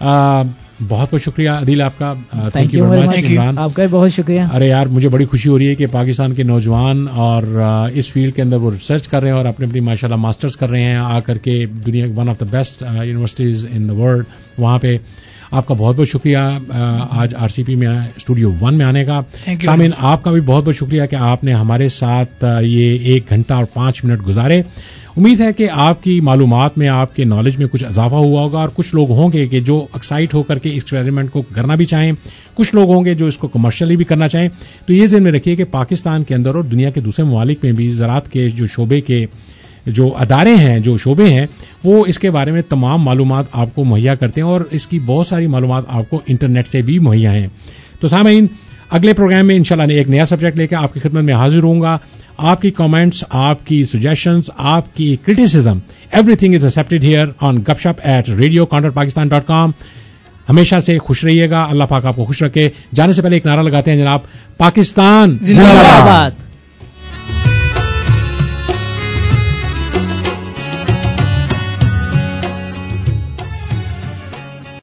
بہت بہت شکریہ عدیل آپ کا. Thank you very much Imran. آپ کا بہت شکریہ. ارے یار مجھے بڑی خوشی ہو رہی ہے کہ پاکستان کے نوجوان اور اس فیلڈ کے اندر وہ ریسرچ کر رہے ہیں اور اپنی اپنی ماشاء اللہ ماسٹرز کر رہے ہیں آ کر کے دنیا one of the best universities in the world. وہاں پہ آپ کا بہت بہت شکریہ آج آر سی پی میں اسٹوڈیو ون میں آنے کا. سامعین آپ کا بھی بہت بہت شکریہ کہ آپ نے ہمارے ساتھ یہ ایک گھنٹہ اور پانچ منٹ گزارے. امید ہے کہ آپ کی معلومات میں آپ کے نالج میں کچھ اضافہ ہوا ہوگا اور کچھ لوگ ہوں گے کہ جو ایکسائٹ ہو کر کے ایکسپیریمنٹ کو کرنا بھی چاہیں, کچھ لوگ ہوں گے جو اس کو کمرشلی بھی کرنا چاہیں. تو یہ ذہن میں رکھیے کہ پاکستان کے اندر اور دنیا کے دوسرے ممالک میں بھی زراعت کے جو شعبے کے جو ادارے ہیں جو شعبے ہیں وہ اس کے بارے میں تمام معلومات آپ کو مہیا کرتے ہیں اور اس کی بہت ساری معلومات آپ کو انٹرنیٹ سے بھی مہیا ہیں. تو سامعین اگلے پروگرام میں انشاءاللہ ایک نیا سبجیکٹ لے کے آپ کی خدمت میں حاضر ہوں گا. آپ کی کامنٹس, آپ کی سجیشنز, آپ کی criticism, everything is accepted here on Gupshup at radio contact Pakistan dot com. ہمیشہ سے خوش رہیے گا, اللہ پاک آپ کو خوش رکھے. جانے سے پہلے ایک نعرہ لگاتے ہیں جناب, پاکستان زندہ باد.